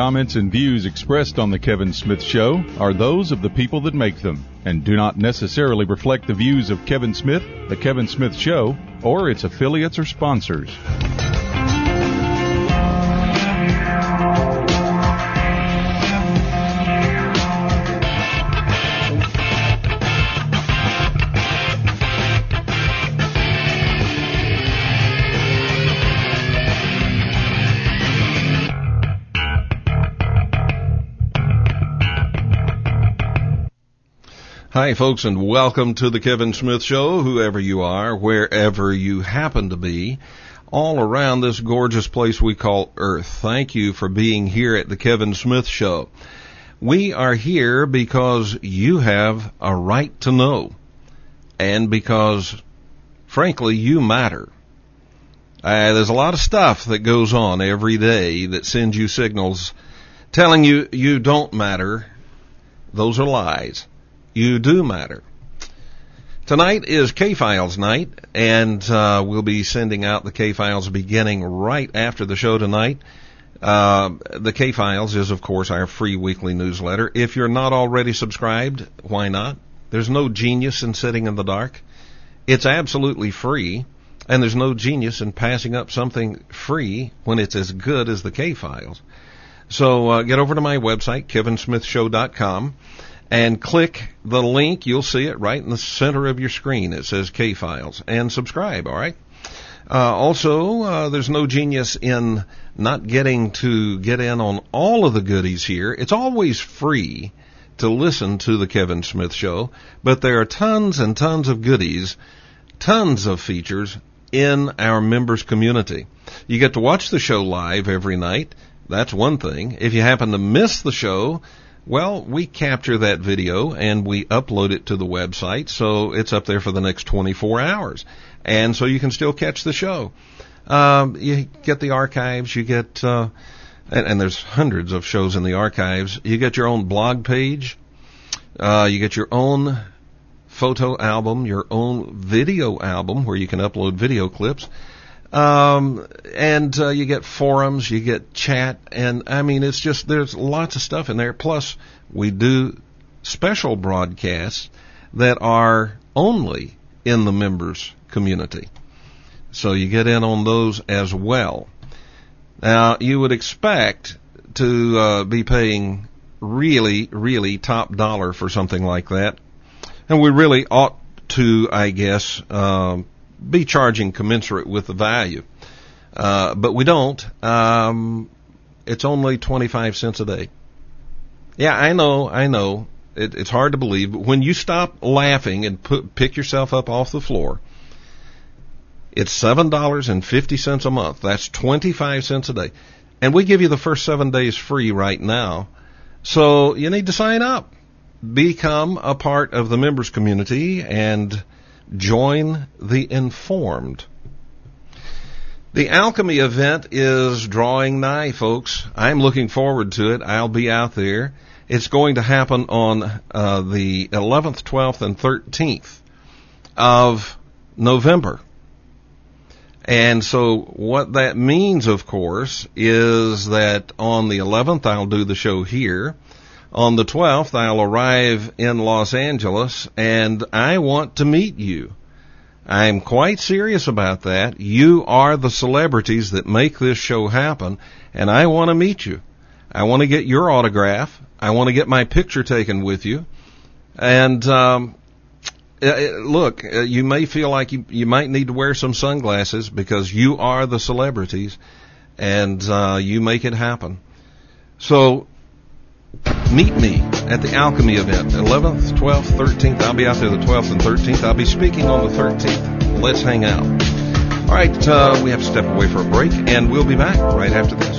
comments and views expressed on The Kevin Smith Show are those of the people that make them and do not necessarily reflect the views of Kevin Smith, The Kevin Smith Show, or its affiliates or sponsors. Hi, folks, and welcome to the Kevin Smith Show, whoever you are, wherever you happen to be, all around this gorgeous place we call Earth. Thank you for being here at the Kevin Smith Show. We are here because you have a right to know, and because, frankly, you matter. There's a lot of stuff that goes on every day that sends you signals telling you you don't matter. Those are lies. You do matter. Tonight is K-Files night, and we'll be sending out the K-Files beginning right after the show tonight. The K-Files is, of course, our free weekly newsletter. If you're not already subscribed, why not? There's no genius in sitting in the dark. It's absolutely free, and there's no genius in passing up something free when it's as good as the K-Files. So get over to my website, kevinsmithshow.com. and click the link. You'll see it right in the center of your screen. It says K-Files. And subscribe, all right? Also, there's no genius in not getting to get in on all of the goodies here. It's always free to listen to the Kevin Smith Show, but there are tons and tons of goodies, tons of features in our members community. You get to watch the show live every night. That's one thing. If you happen to miss the show, well, we capture that video and we upload it to the website, so it's up there for the next 24 hours. And so you can still catch the show. You get the archives, you get, and there's hundreds of shows in the archives. You get your own blog page, you get your own photo album, your own video album where you can upload video clips. And you get forums, you get chat, and I mean, it's just, there's lots of stuff in there. Plus, we do special broadcasts that are only in the members community. So you get in on those as well. Now, you would expect to be paying really, really top dollar for something like that. And we really ought to, I guess, be charging commensurate with the value. But we don't. It's only 25 cents a day. Yeah, I know. It's hard to believe, but when you stop laughing and pick yourself up off the floor, it's $7.50 a month. That's 25 cents a day. And we give you the first 7 days free right now. So you need to sign up. Become a part of the members community and join the informed. The Alchemy event is drawing nigh, folks. I'm looking forward to it. I'll be out there. It's going to happen on the 11th, 12th, and 13th of November. And so what that means, of course, is that on the 11th, I'll do the show here. On the 12th, I'll arrive in Los Angeles, and I want to meet you. I'm quite serious about that. You are the celebrities that make this show happen, and I want to meet you. I want to get your autograph. I want to get my picture taken with you. And look, you may feel like you might need to wear some sunglasses because you are the celebrities, and you make it happen. So meet me at the Alchemy event, 11th, 12th, 13th. I'll be out there the 12th and 13th. I'll be speaking on the 13th. Let's hang out. All right, we have to step away for a break, and we'll be back right after this.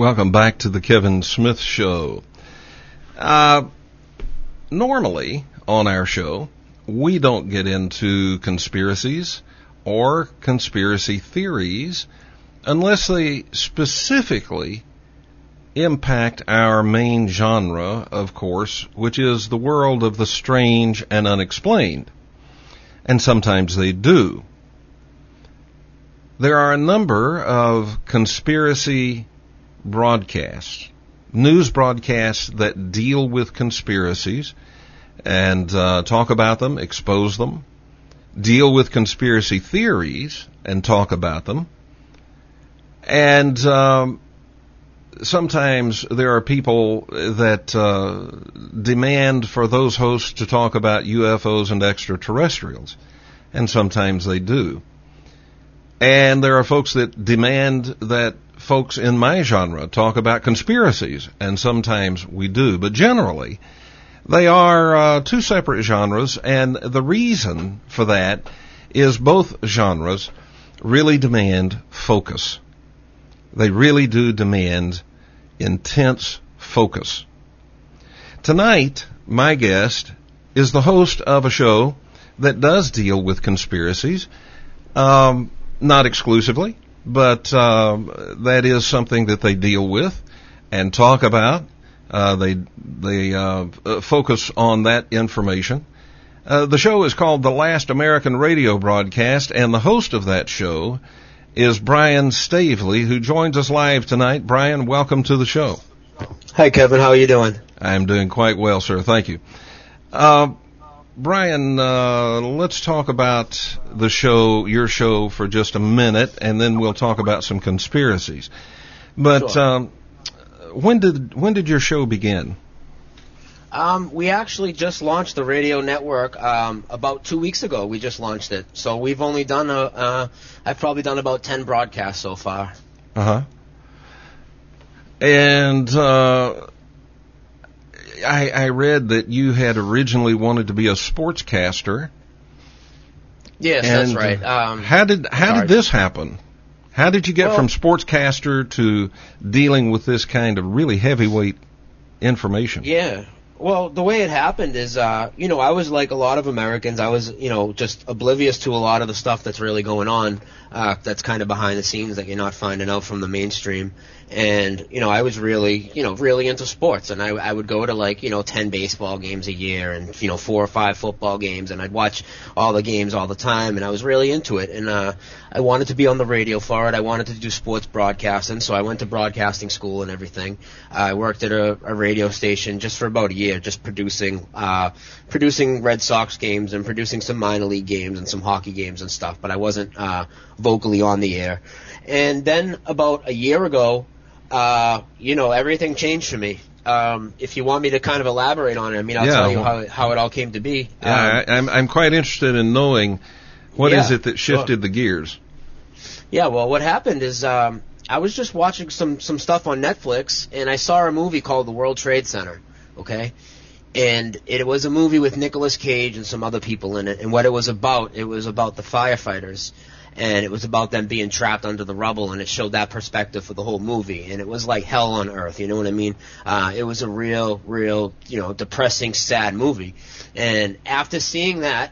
Welcome back to the Kevin Smith Show. Normally on our show, we don't get into conspiracies or conspiracy theories unless they specifically impact our main genre, of course, which is the world of the strange and unexplained. And sometimes they do. There are a number of conspiracy broadcasts, news broadcasts that deal with conspiracies and talk about them, expose them, deal with conspiracy theories and talk about them. And sometimes there are people that demand for those hosts to talk about UFOs and extraterrestrials, and sometimes they do. And there are folks that demand that folks in my genre talk about conspiracies, and sometimes we do. But generally, they are two separate genres, and the reason for that is both genres really demand focus. They really do demand intense focus. Tonight, my guest is the host of a show that does deal with conspiracies, not exclusively, but that is something that they deal with and talk about. They focus on that information. The show is called The Last American Radio Broadcast, and the host of that show is Brian Stavely, who joins us live tonight. Brian, welcome to the show. Hi, Kevin. How are you doing? I'm doing quite well, sir. Thank you. Brian, let's talk about the show, your show, for just a minute, and then we'll talk about some conspiracies. But Sure. When did your show begin? We actually just launched the radio network about 2 weeks ago. We just launched it, so we've only done I've probably done about 10 broadcasts so far. And I read that you had originally wanted to be a sportscaster. Yes, that's right. How did this happen? How did you get from sportscaster to dealing with this kind of really heavyweight information? Yeah. Well, the way it happened is, I was like a lot of Americans. I was, just oblivious to a lot of the stuff that's really going on, that's kind of behind the scenes that you're not finding out from the mainstream. And, I was really, really into sports. And I would go to 10 baseball games a year and, 4 or 5 football games. And I'd watch all the games all the time. And I was really into it. And I wanted to be on the radio for it. I wanted to do sports broadcasting. So I went to broadcasting school and everything. I worked at a radio station just for about a year, just producing Red Sox games and producing some minor league games and some hockey games and stuff. But I wasn't vocally on the air. And then about a year ago, everything changed for me. If you want me to kind of elaborate on it, I'll tell you how it all came to be. I'm quite interested in knowing what is it that shifted the gears. Yeah, well, what happened is I was just watching some stuff on Netflix, and I saw a movie called The World Trade Center, okay? And it was a movie with Nicolas Cage and some other people in it, and what it was about the firefighters. And it was about them being trapped under the rubble, and it showed that perspective for the whole movie. And it was like hell on earth, you know what I mean? It was a real, depressing, sad movie. And after seeing that,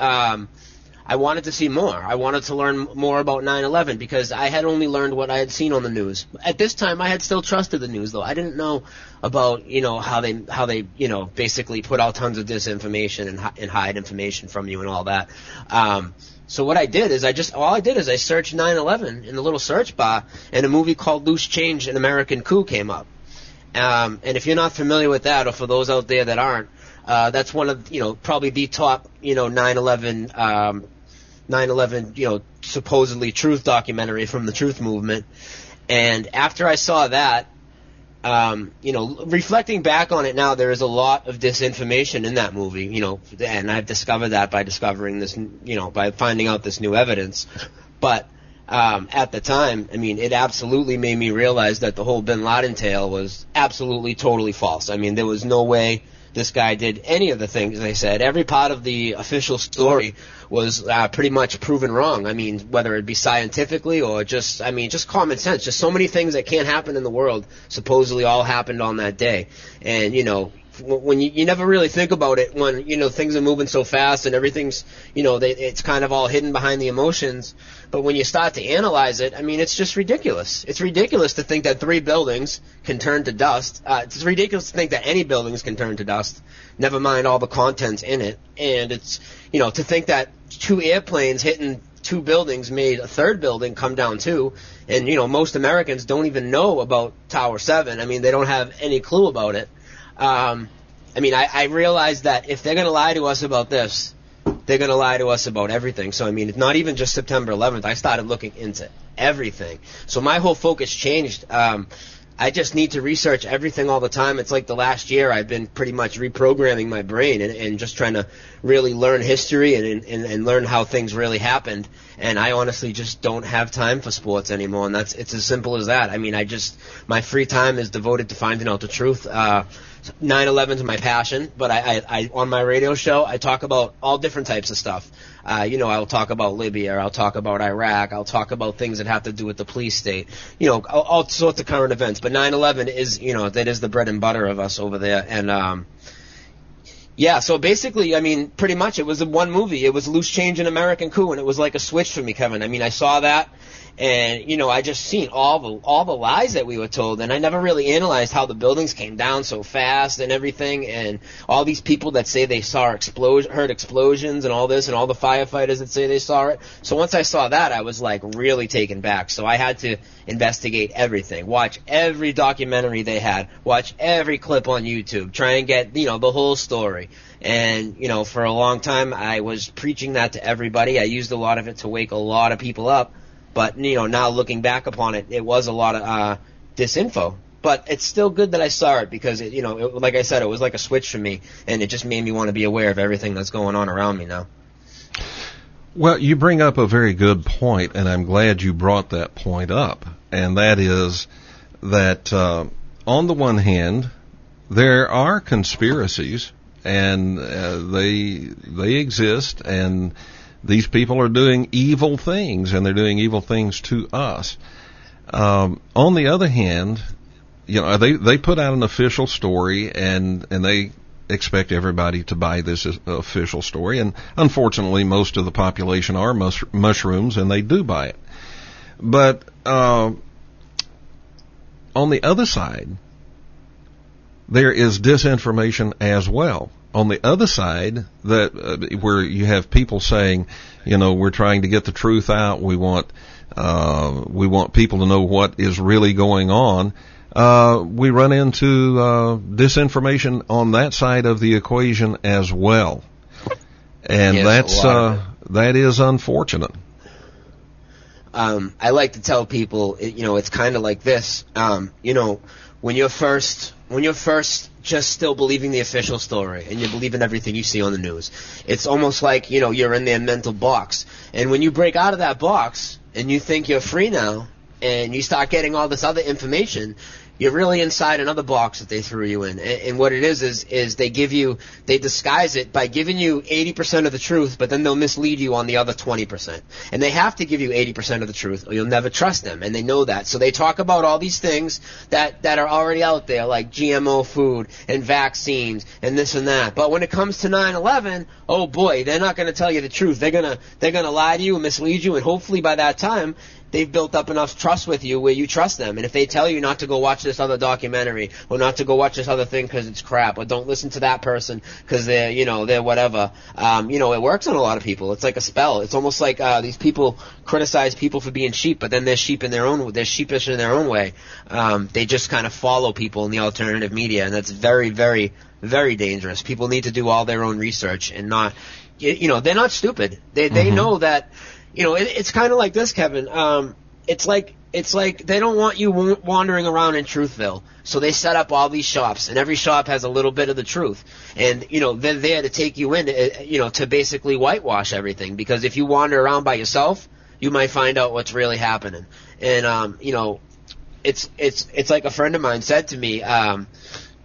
I wanted to see more. I wanted to learn more about 9/11 because I had only learned what I had seen on the news. At this time, I had still trusted the news, though. I didn't know about, how they basically put out tons of disinformation and hide information from you and all that. So what I did is I searched 9/11 in the little search bar, and a movie called Loose Change: An American Coup came up. And if you're not familiar with that, or for those out there that aren't, that's one of, probably the top, 9/11, supposedly truth documentary from the Truth Movement. And after I saw that, reflecting back on it now, there is a lot of disinformation in that movie, and I've discovered that by discovering this, by finding out this new evidence. But at the time, it absolutely made me realize that the whole Bin Laden tale was absolutely, totally false. There was no way this guy did any of the things they said. Every part of the official story was pretty much proven wrong. I mean, whether it be scientifically or just common sense. Just so many things that can't happen in the world supposedly all happened on that day. And, when you never really think about it, when, things are moving so fast and everything's, it's kind of all hidden behind the emotions. But when you start to analyze it, I mean, it's just ridiculous. It's ridiculous to think that 3 buildings can turn to dust. It's ridiculous to think that any buildings can turn to dust, never mind all the contents in it. And it's, to think that 2 airplanes hitting 2 buildings made a 3rd building come down too. And, most Americans don't even know about Tower 7. I mean, they don't have any clue about it. I realize that if they're going to lie to us about this, they're going to lie to us about everything. So, it's not even just September 11th. I started looking into everything. So my whole focus changed. I just need to research everything all the time. It's like the last year I've been pretty much reprogramming my brain and just trying to really learn history and learn how things really happened. And I honestly just don't have time for sports anymore. And it's as simple as that. My free time is devoted to finding out the truth. 9/11 is my passion, but I on my radio show, I talk about all different types of stuff. I'll talk about Libya, I'll talk about Iraq, I'll talk about things that have to do with the police state, all sorts of current events. But 9/11 is, that is the bread and butter of us over there. And, so basically, pretty much it was one movie. It was Loose Change and American Coup, and it was like a switch for me, Kevin. I saw that, and, I just seen all the lies that we were told, and I never really analyzed how the buildings came down so fast and everything, and all these people that say they saw heard explosions and all this, and all the firefighters that say they saw it. So once I saw that, I was, really taken back. So I had to investigate everything, watch every documentary they had, watch every clip on YouTube, try and get, the whole story. And, for a long time, I was preaching that to everybody. I used a lot of it to wake a lot of people up. But, now looking back upon it, it was a lot of disinfo. But it's still good that I saw it because, like I said, it was like a switch for me. And it just made me want to be aware of everything that's going on around me now. Well, you bring up a very good point, and I'm glad you brought that point up. And that is that, on the one hand, there are conspiracies, and they exist, and these people are doing evil things, and they're doing evil things to us. On the other hand, they put out an official story, and they expect everybody to buy this official story. And unfortunately, most of the population are mushrooms, and they do buy it. But on the other side, there is disinformation as well. On the other side, that where you have people saying, we're trying to get the truth out. We want people to know what is really going on. We run into disinformation on that side of the equation as well, and yes, that is unfortunate. I like to tell people, it's kind of like this. When you're first just still believing the official story and you believe in everything you see on the news, it's almost like, you're in their mental box. And when you break out of that box and you think you're free now and you start getting all this other information, you're really inside another box that they threw you in. And what it is they disguise it by giving you 80% of the truth, but then they'll mislead you on the other 20%. And they have to give you 80% of the truth or you'll never trust them. And they know that. So they talk about all these things that are already out there, like GMO food and vaccines and this and that. But when it comes to 9/11, oh boy, they're not going to tell you the truth. They're going to lie to you and mislead you. And hopefully by that time, they've built up enough trust with you where you trust them. And if they tell you not to go watch this other documentary or not to go watch this other thing because it's crap, or don't listen to that person because they're whatever, it works on a lot of people. It's like a spell. It's almost like these people criticize people for being sheep, but then they're sheepish in their own way. They just kind of follow people in the alternative media, and that's very, very, very dangerous. People need to do all their own research and not, they're not stupid. They know that. It's kind of like this, Kevin. It's like they don't want you wandering around in Truthville, so they set up all these shops, and every shop has a little bit of the truth, and they're there to take you in, to basically whitewash everything. Because if you wander around by yourself, you might find out what's really happening. And it's like a friend of mine said to me.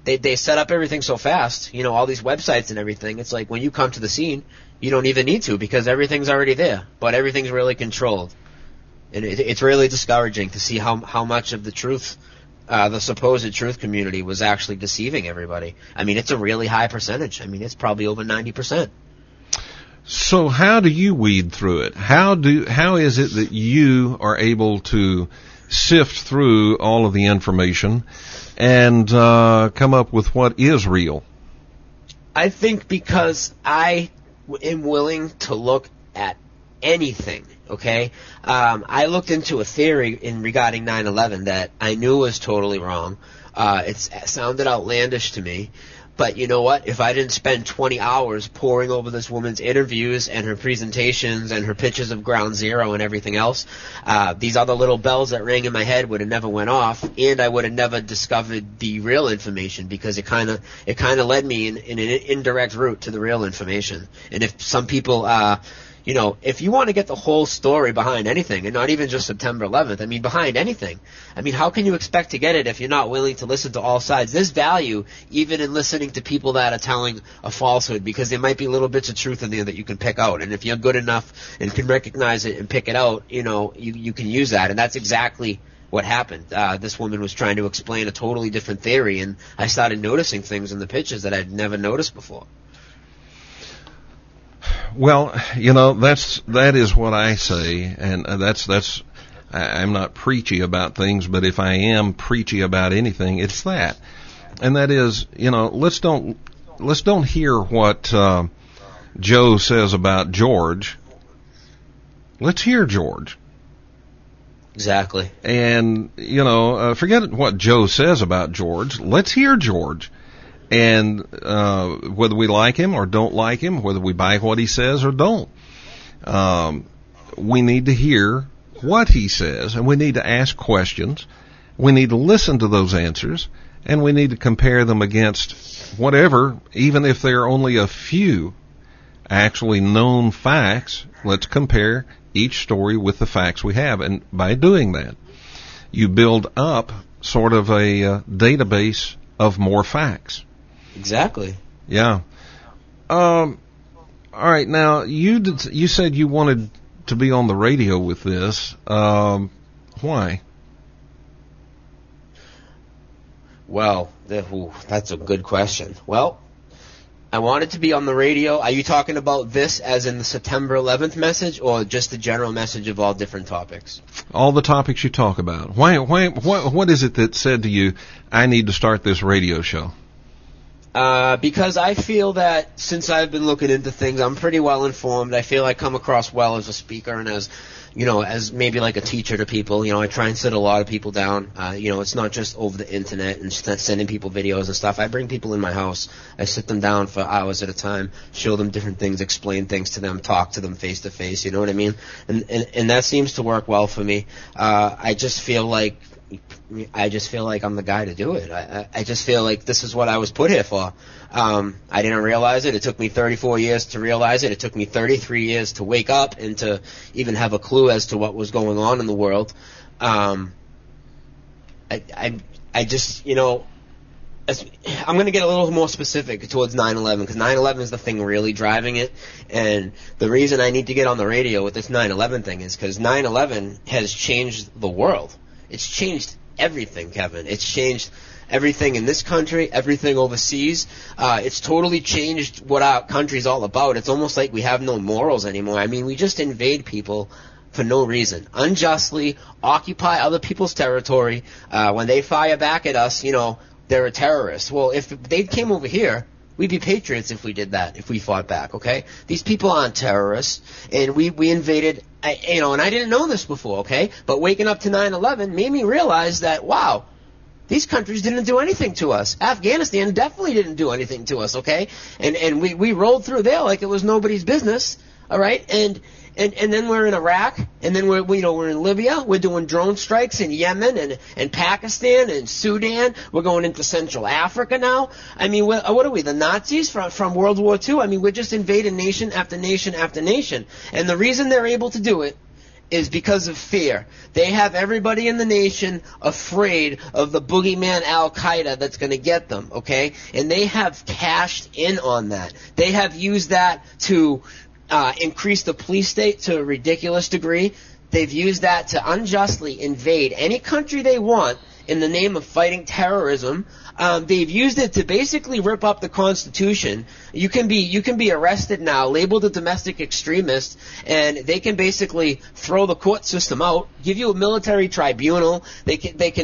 they set up everything so fast, you know, all these websites and everything. It's like when you come to the scene, you don't even need to because everything's already there, but everything's really controlled. And it's really discouraging to see how much of the truth, the supposed truth community was actually deceiving everybody. I mean, it's a really high percentage. I mean, it's probably over 90%. So how do you weed through it? How is it that you are able to sift through all of the information and come up with what is real? I think because I am willing to look at anything, okay? I looked into a theory regarding 9/11 that I knew was totally wrong. It sounded outlandish to me. But you know what? If I didn't spend 20 hours poring over this woman's interviews and her presentations and her pictures of Ground Zero and everything else, these other little bells that rang in my head would have never went off, and I would have never discovered the real information because it kind of led me in an indirect route to the real information. And if some people, you know, if you want to get the whole story behind anything, and not even just September 11th, I mean, behind anything, I mean, how can you expect to get it if you're not willing to listen to all sides? There's value even in listening to people that are telling a falsehood because there might be little bits of truth in there that you can pick out. And if you're good enough and can recognize it and pick it out, you know, you can use that. And that's exactly what happened. This woman was trying to explain a totally different theory, and I started noticing things in the pictures that I'd never noticed before. Well, you know, that is what I say, and that's I'm not preachy about things, but if I am preachy about anything, it's that. And that is, you know, let's don't hear what Joe says about George. Let's hear George. Exactly. And, you know, forget what Joe says about George. Let's hear George. And whether we like him or don't like him, whether we buy what he says or don't, we need to hear what he says, and we need to ask questions. We need to listen to those answers, and we need to compare them against whatever, even if there are only a few actually known facts. Let's compare each story with the facts we have, and by doing that, you build up sort of a database of more facts. Exactly. Yeah. All right. Now, you said you wanted to be on the radio with this. Why? Well, that's a good question. Well, I wanted to be on the radio. Are you talking about this as in the September 11th message, or just the general message of all different topics? All the topics you talk about. Why? What is it that said to you, I need to start this radio show? Because I feel that since I've been looking into things, I'm pretty well informed. I feel I come across well as a speaker and as, you know, as maybe like a teacher to people. You know, I try and sit a lot of people down. You know, it's not just over the internet and sending people videos and stuff. I bring people in my house. I sit them down for hours at a time, show them different things, explain things to them, talk to them face to face. You know what I mean? And that seems to work well for me. I just feel like I'm the guy to do it. I just feel like this is what I was put here for. I didn't realize it. It took me 34 years to realize it. It took me 33 years to wake up and to even have a clue as to what was going on in the world. I just, you know, I'm going to get a little more specific towards 9/11 because 9/11 is the thing really driving it. And the reason I need to get on the radio with this 9/11 thing is because 9/11 has changed the world. It's changed everything, Kevin. It's changed everything in this country, everything overseas. It's totally changed what our country's all about. It's almost like we have no morals anymore. I mean, we just invade people for no reason. Unjustly occupy other people's territory. When they fire back at us, you know, they're a terrorist. Well, if they came over here, we'd be patriots if we did that, if we fought back, okay? These people aren't terrorists, and we invaded, and I didn't know this before, okay? But waking up to 9/11 made me realize that, wow, these countries didn't do anything to us. Afghanistan definitely didn't do anything to us, okay? And we rolled through there like it was nobody's business, all right? And then we're in Iraq, and then we're in Libya. We're doing drone strikes in Yemen and Pakistan and Sudan. We're going into Central Africa now. I mean, what are we, the Nazis from World War II? I mean, we're just invading nation after nation after nation. And the reason they're able to do it is because of fear. They have everybody in the nation afraid of the boogeyman Al-Qaeda that's going to get them, okay? And they have cashed in on that. They have used that to increase the police state to a ridiculous degree. They've used that to unjustly invade any country they want in the name of fighting terrorism. They've used it to basically rip up the Constitution. You can be arrested now, labeled a domestic extremist, and they can basically throw the court system out, give you a military tribunal. The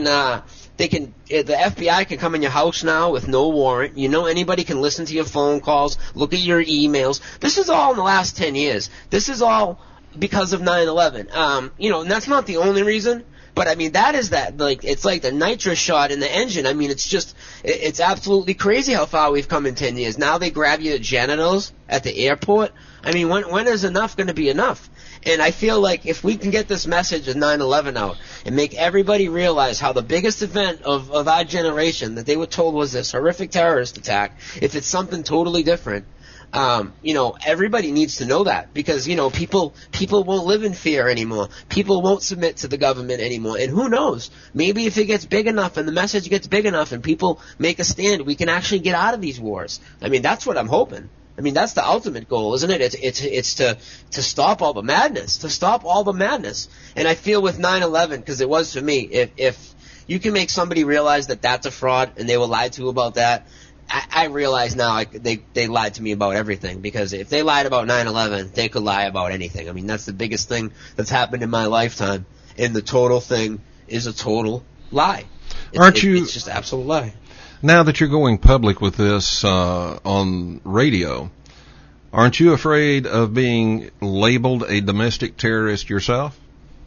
FBI can come in your house now with no warrant. Anybody can listen to your phone calls, look at your emails. This is all in the last 10 years. This is all because of 9/11. And that's not the only reason. But I mean, that is that, like, it's like the nitrous shot in the engine. I mean, it's absolutely crazy how far we've come in 10 years. Now they grab you at genitals at the airport. I mean, when is enough going to be enough? And I feel like if we can get this message of 9/11 out and make everybody realize how the biggest event of our generation that they were told was this horrific terrorist attack, if it's something totally different, everybody needs to know that, because, people won't live in fear anymore. People won't submit to the government anymore. And who knows? Maybe if it gets big enough and the message gets big enough and people make a stand, we can actually get out of these wars. I mean, that's what I'm hoping. I mean, that's the ultimate goal, isn't it? It's to stop all the madness, And I feel with 9/11, because it was for me, if you can make somebody realize that that's a fraud and they were lied to about that, I realize now they lied to me about everything, because if they lied about 9/11, they could lie about anything. I mean, that's the biggest thing that's happened in my lifetime, and the total thing is a total lie. It's just an absolute lie. Now that you're going public with this on radio, aren't you afraid of being labeled a domestic terrorist yourself?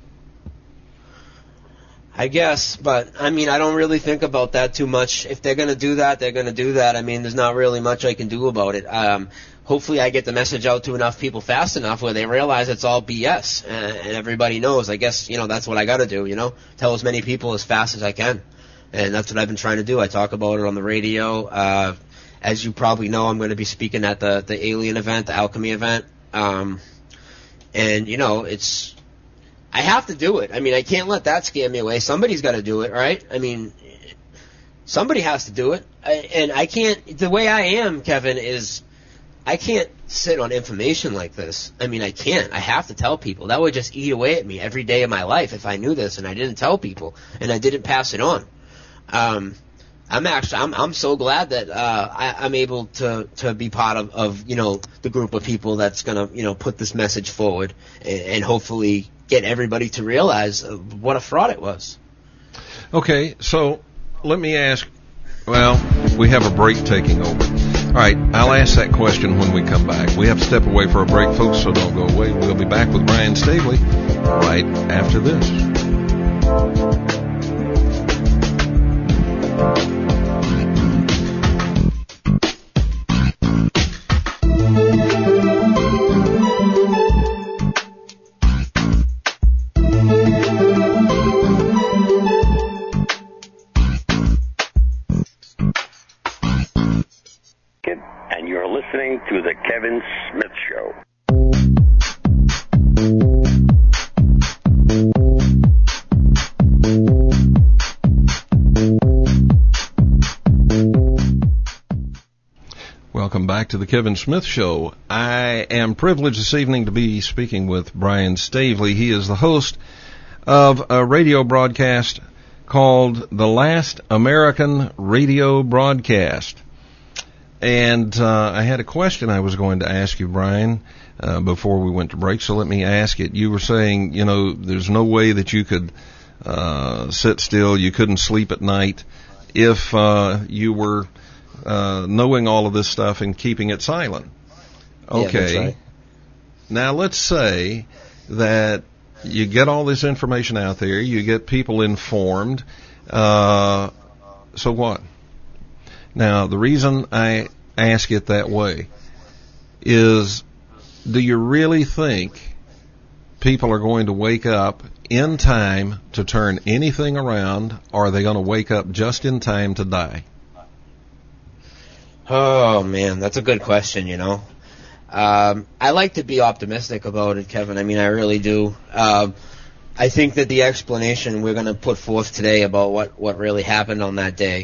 I guess, but I mean, I don't really think about that too much. If they're going to do that, they're going to do that. I mean, there's not really much I can do about it. Hopefully I get the message out to enough people fast enough where they realize it's all BS, and everybody knows. I guess, that's what I got to do, tell as many people as fast as I can. And that's what I've been trying to do. I talk about it on the radio. As you probably know, I'm going to be speaking at the Alien event, the Alchemy event. I have to do it. I mean, I can't let that scare me away. Somebody's got to do it, right? I mean, somebody has to do it. And I can't, the way I am, Kevin, is I can't sit on information like this. I mean, I can't. I have to tell people. That would just eat away at me every day of my life if I knew this and I didn't tell people and I didn't pass it on. I'm so glad that I'm able to be part of the group of people that's gonna put this message forward and hopefully get everybody to realize what a fraud it was. Okay, so let me ask. Well, we have a break taking over. All right, I'll ask that question when we come back. We have to step away for a break, folks, so don't go away. We'll be back with Brian Stavely right after this. And you're listening to The Kevin Smith Show. Welcome back to The Kevin Smith Show. I am privileged this evening to be speaking with Brian Stavely. He is the host of a radio broadcast called The Last American Radio Broadcast. And I had a question I was going to ask you, Brian, before we went to break, so let me ask it. You were saying, there's no way that you could sit still, you couldn't sleep at night if you were knowing all of this stuff and keeping it silent. Okay. Yeah, that's right. Now let's say that you get all this information out there, you get people informed, so what? Now, the reason I ask it that way is, do you really think people are going to wake up in time to turn anything around, or are they going to wake up just in time to die? Oh, man, that's a good question, I like to be optimistic about it, Kevin. I mean, I really do. I think that the explanation we're going to put forth today about what really happened on that day,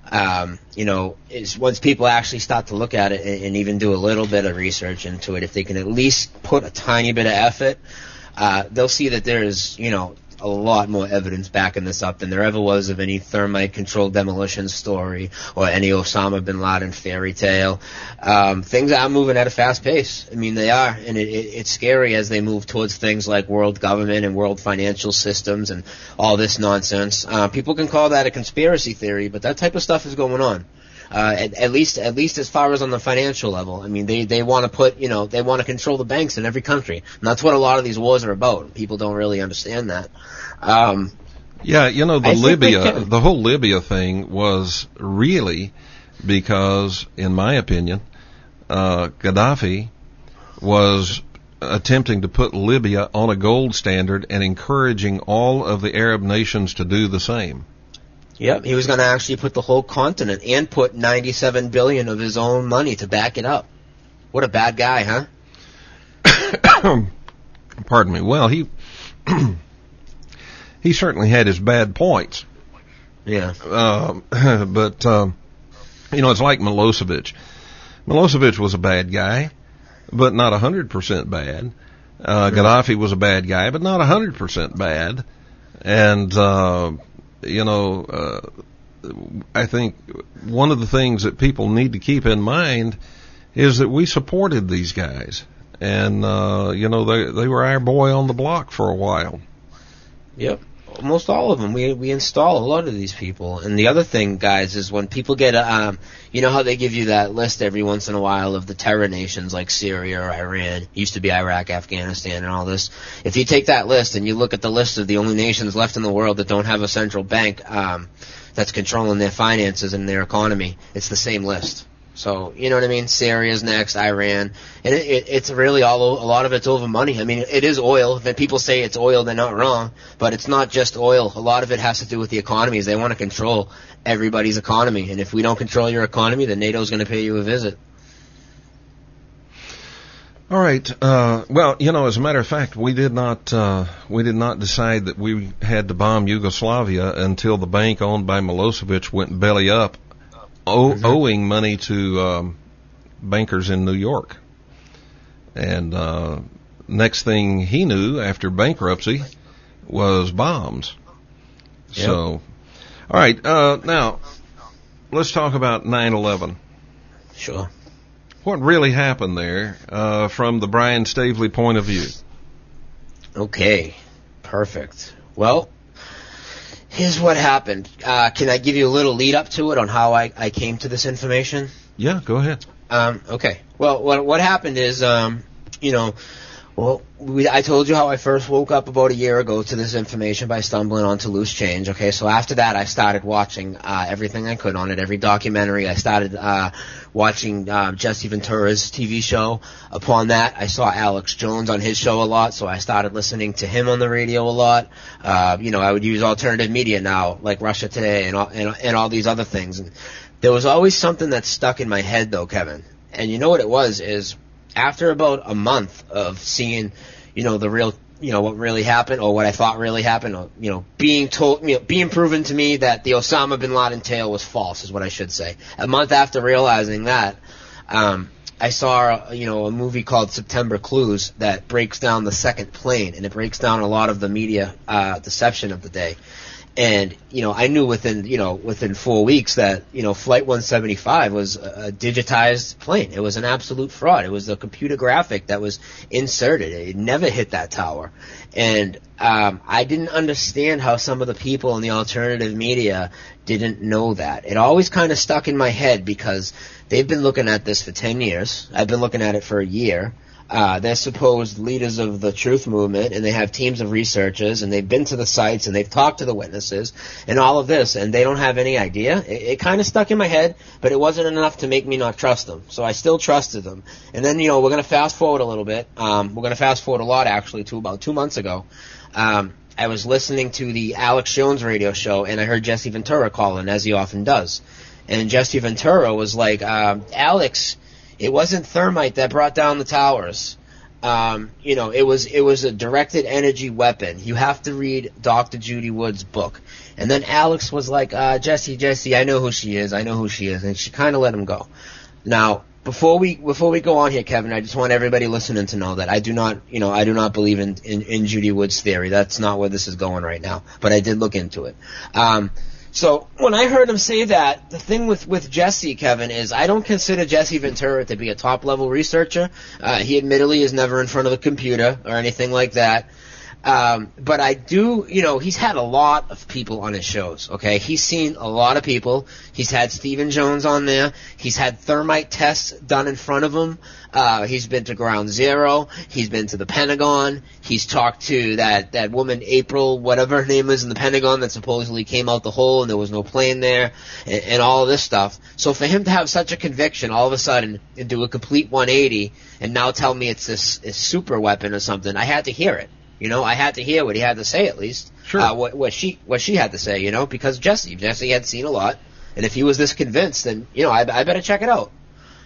is once people actually start to look at it and even do a little bit of research into it, if they can at least put a tiny bit of effort, they'll see that there is, a lot more evidence backing this up than there ever was of any thermite-controlled demolition story or any Osama bin Laden fairy tale. Things are moving at a fast pace. I mean, they are, and it's scary as they move towards things like world government and world financial systems and all this nonsense. People can call that a conspiracy theory, but that type of stuff is going on. At least as far as on the financial level. I mean, they want to they want to control the banks in every country. And that's what a lot of these wars are about. People don't really understand that. The whole Libya thing was really because, in my opinion, Gaddafi was attempting to put Libya on a gold standard and encouraging all of the Arab nations to do the same. Yep, he was going to actually put the whole continent and put $97 billion of his own money to back it up. What a bad guy, huh? Pardon me. Well, he certainly had his bad points. Yeah. But it's like Milosevic. Milosevic was a bad guy, but not 100% bad. Gaddafi was a bad guy, but not 100% bad. And I think one of the things that people need to keep in mind is that we supported these guys, and they were our boy on the block for a while. Yep, almost all of them. We install a lot of these people. And the other thing, guys, is when people get how they give you that list every once in a while of the terror nations like Syria or Iran, used to be Iraq, Afghanistan, and all this. If you take that list and you look at the list of the only nations left in the world that don't have a central bank that's controlling their finances and their economy, it's the same list. So, you know what I mean? Syria's next, Iran. And it's really a lot of it's over money. I mean, it is oil. If people say it's oil, they're not wrong. But it's not just oil. A lot of it has to do with the economies. They want to control everybody's economy. And if we don't control your economy, then NATO's going to pay you a visit. All right. As a matter of fact, we did not decide that we had to bomb Yugoslavia until the bank owned by Milosevic went belly up, owing money to bankers in New York. And next thing he knew after bankruptcy was bombs. Yep. So, all right, now let's talk about 9/11. Sure. What really happened there from the Brian Stavely point of view? Okay, perfect. Well, here's what happened. Can I give you a little lead up to it on how I came to this information? Yeah, go ahead. Okay. Well, what happened is, I told you how I first woke up about a year ago to this information by stumbling onto Loose Change. Okay, so after that, I started watching everything I could on it, every documentary. I started watching Jesse Ventura's TV show. Upon that, I saw Alex Jones on his show a lot, so I started listening to him on the radio a lot. I would use alternative media now, like Russia Today and all these other things. And there was always something that stuck in my head, though, Kevin. And you know what it was is, after about a month of seeing, the real, what really happened or what I thought really happened, or, being proven to me that the Osama bin Laden tale was false is what I should say. A month after realizing that, I saw, a movie called September Clues that breaks down the second plane, and it breaks down a lot of the media, deception of the day. And, I knew within 4 weeks that, Flight 175 was a digitized plane. It was an absolute fraud. It was a computer graphic that was inserted. It never hit that tower. And I didn't understand how some of the people in the alternative media didn't know that. It always kind of stuck in my head because they've been looking at this for 10 years. I've been looking at it for a year. They're supposed leaders of the truth movement, and they have teams of researchers, and they've been to the sites, and they've talked to the witnesses, and all of this, and they don't have any idea. It kind of stuck in my head, but it wasn't enough to make me not trust them. So I still trusted them. And then, we're going to fast forward a little bit. We're going to fast forward a lot, actually, to about 2 months ago. I was listening to the Alex Jones radio show, and I heard Jesse Ventura call in, as he often does. And Jesse Ventura was like, Alex, It wasn't thermite that brought down the towers. It was a directed energy weapon. You have to read Dr. Judy Wood's book. And then Alex was like, Jesse, I know who she is. And she kind of let him go. Now, before we go on here, Kevin, I just want everybody listening to know that I do not believe in Judy Wood's theory. That's not where this is going right now. But I did look into it. So when I heard him say that, the thing with Jesse, Kevin, is I don't consider Jesse Ventura to be a top-level researcher. He admittedly is never in front of a computer or anything like that. But I do, he's had a lot of people on his shows, okay? He's seen a lot of people. He's had Stephen Jones on there. He's had thermite tests done in front of him. He's been to Ground Zero. He's been to the Pentagon. He's talked to that woman, April, whatever her name is, in the Pentagon that supposedly came out the hole and there was no plane there and all of this stuff. So for him to have such a conviction all of a sudden and do a complete 180 and now tell me it's this super weapon or something, I had to hear it. I had to hear what he had to say at least. Sure. What she had to say, because Jesse had seen a lot, and if he was this convinced, then I better check it out.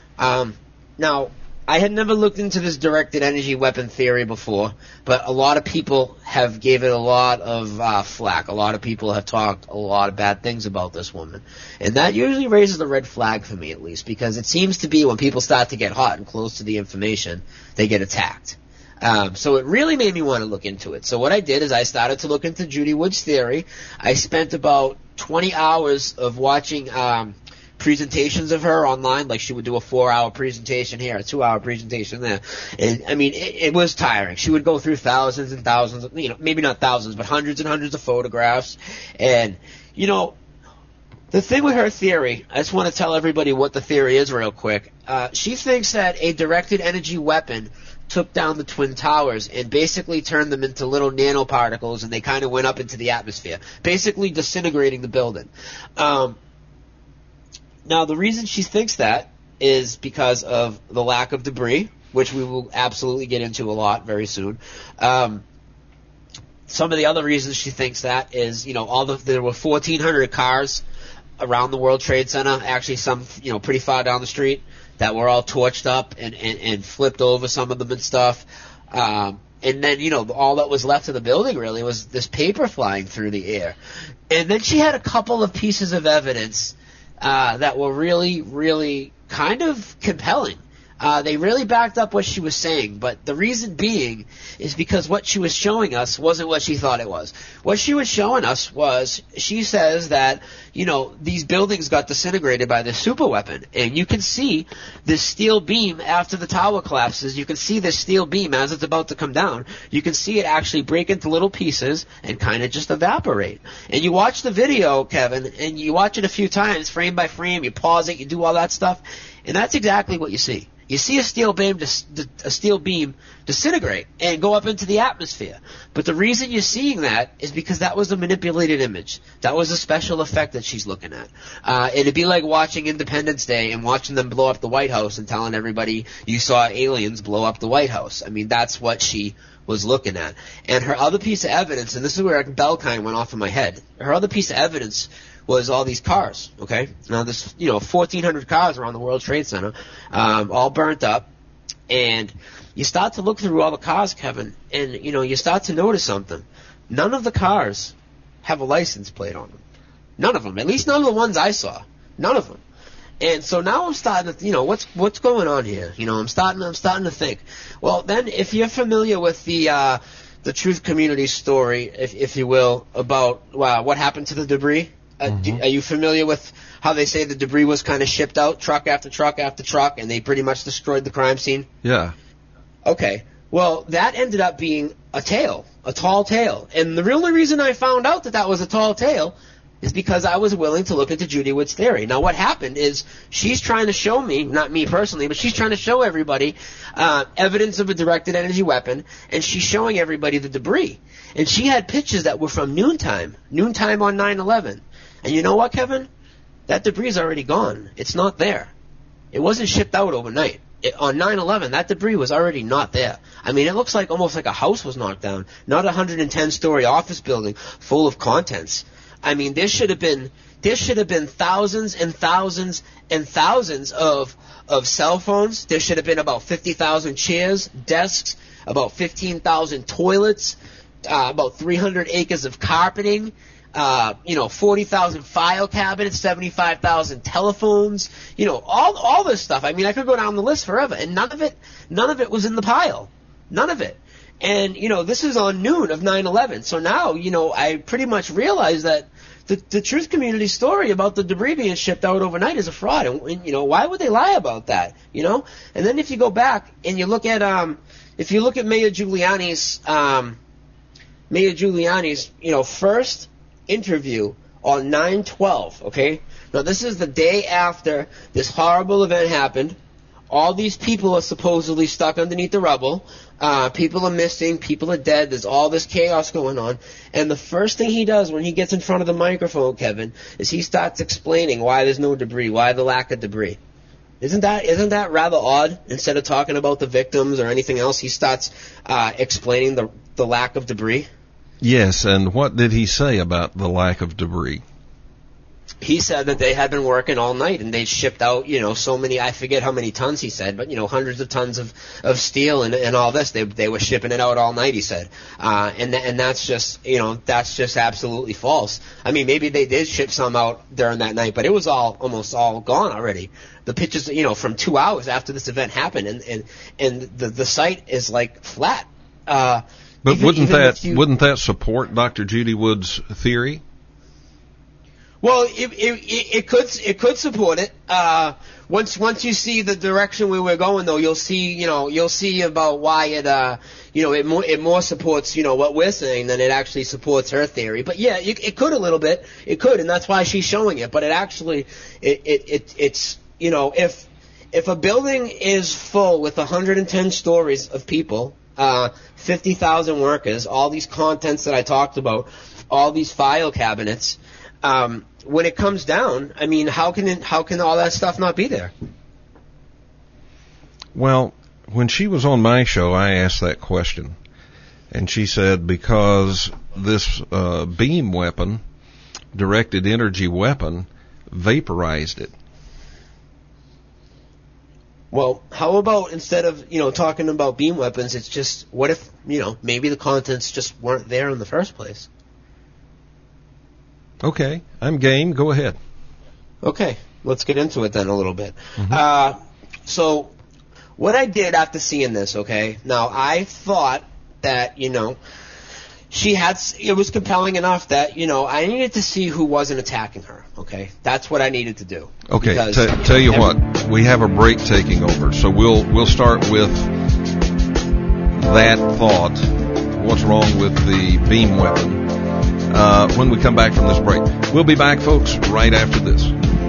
Now, I had never looked into this directed energy weapon theory before, but a lot of people have gave it a lot of flack. A lot of people have talked a lot of bad things about this woman, and that usually raises a red flag for me at least, because it seems to be when people start to get hot and close to the information, they get attacked. So it really made me want to look into it. So what I did is I started to look into Judy Wood's theory. I spent about 20 hours of watching presentations of her online. Like, she would do a 4-hour presentation here, a 2-hour presentation there. And, I mean, it was tiring. She would go through thousands and thousands of, maybe not thousands, but hundreds and hundreds of photographs. And, the thing with her theory, I just want to tell everybody what the theory is real quick. She thinks that a directed energy weapon took down the Twin Towers and basically turned them into little nanoparticles, and they kind of went up into the atmosphere, basically disintegrating the building. Now, the reason she thinks that is because of the lack of debris, which we will absolutely get into a lot very soon. Some of the other reasons she thinks that is, there were 1,400 cars around the World Trade Center, actually some, pretty far down the street, that were all torched up and flipped over, some of them and stuff. And then, all that was left of the building really was this paper flying through the air. And then she had a couple of pieces of evidence that were really, really kind of compelling. They really backed up what she was saying, but the reason being is because what she was showing us wasn't what she thought it was. What she was showing us was, she says that, these buildings got disintegrated by this super weapon, and you can see this steel beam after the tower collapses. You can see this steel beam as it's about to come down. You can see it actually break into little pieces and kind of just evaporate. And you watch the video, Kevin, and you watch it a few times, frame by frame, you pause it, you do all that stuff, and that's exactly what you see. You see a steel beam disintegrate and go up into the atmosphere. But the reason you're seeing that is because that was a manipulated image. That was a special effect that she's looking at. It'd be like watching Independence Day and watching them blow up the White House and telling everybody you saw aliens blow up the White House. I mean, that's what she was looking at. And her other piece of evidence, and this is where a bell kind of went off in my head, her other piece of evidence was all these cars, okay? Now, this, 1,400 cars around the World Trade Center, all burnt up, and you start to look through all the cars, Kevin, and, you start to notice something. None of the cars have a license plate on them. None of them. At least none of the ones I saw. None of them. And so now I'm starting to, what's going on here? I'm starting to think. Well, then, if you're familiar with the Truth Community story, if you will, about what happened to the debris, are you familiar with how they say the debris was kind of shipped out, truck after truck after truck, and they pretty much destroyed the crime scene? Yeah. Okay. Well, that ended up being a tall tale. And the only reason I found out that was a tall tale is because I was willing to look into Judy Wood's theory. Now, what happened is she's trying to show me, not me personally, but she's trying to show everybody evidence of a directed energy weapon, and she's showing everybody the debris. And she had pictures that were from noontime on 9/11. And you know what, Kevin? That debris is already gone. It's not there. It wasn't shipped out overnight. On 9/11, that debris was already not there. I mean, it looks like almost like a house was knocked down, not a 110-story office building full of contents. I mean, there should have been thousands and thousands and thousands of cell phones. There should have been about 50,000 chairs, desks, about 15,000 toilets, about 300 acres of carpeting, 40,000 file cabinets, 75,000 telephones, all this stuff. I mean, I could go down the list forever, and none of it was in the pile. None of it. And, this is on noon of 9/11. So now, I pretty much realize that the truth community story about the debris being shipped out overnight is a fraud. And why would they lie about that? And then if you go back and you look at, Mayor Giuliani's, first interview on 9/12, okay? Now, this is the day after this horrible event happened. All these people are supposedly stuck underneath the rubble. People are missing. People are dead. There's all this chaos going on. And the first thing he does when he gets in front of the microphone, Kevin, is he starts explaining why there's no debris, why the lack of debris. Isn't that rather odd? Instead of talking about the victims or anything else, he starts explaining the lack of debris. Yes, and what did he say about the lack of debris? He said that they had been working all night and they shipped out, so many, I forget how many tons he said, but, hundreds of tons of steel and all this. They were shipping it out all night, he said. And that's just, that's just absolutely false. I mean, maybe they did ship some out during that night, but it was almost all gone already. The pictures, from 2 hours after this event happened, and the site is like flat. But wouldn't that support Dr. Judy Wood's theory? Well, it could support it. Once you see the direction we were going, though, you'll see about why it more supports what we're saying than it actually supports her theory. But yeah, it could a little bit. It could, and that's why she's showing it. But it actually it's if a building is full with 110 stories of people, 50,000 workers, all these contents that I talked about, all these file cabinets. When it comes down, I mean, how can all that stuff not be there? Well, when she was on my show, I asked that question, and she said because this beam weapon, directed energy weapon, vaporized it. Well, how about instead of talking about beam weapons, it's just what if maybe the contents just weren't there in the first place? Okay, I'm game. Go ahead. Okay, let's get into it then a little bit. Mm-hmm. So what I did after seeing this, okay, now I thought that, it was compelling enough that, I needed to see who wasn't attacking her, okay? That's what I needed to do. Okay, tell you what, we have a break taking over, so we'll start with that thought. What's wrong with the beam weapon? When we come back from this break. We'll be back, folks, right after this.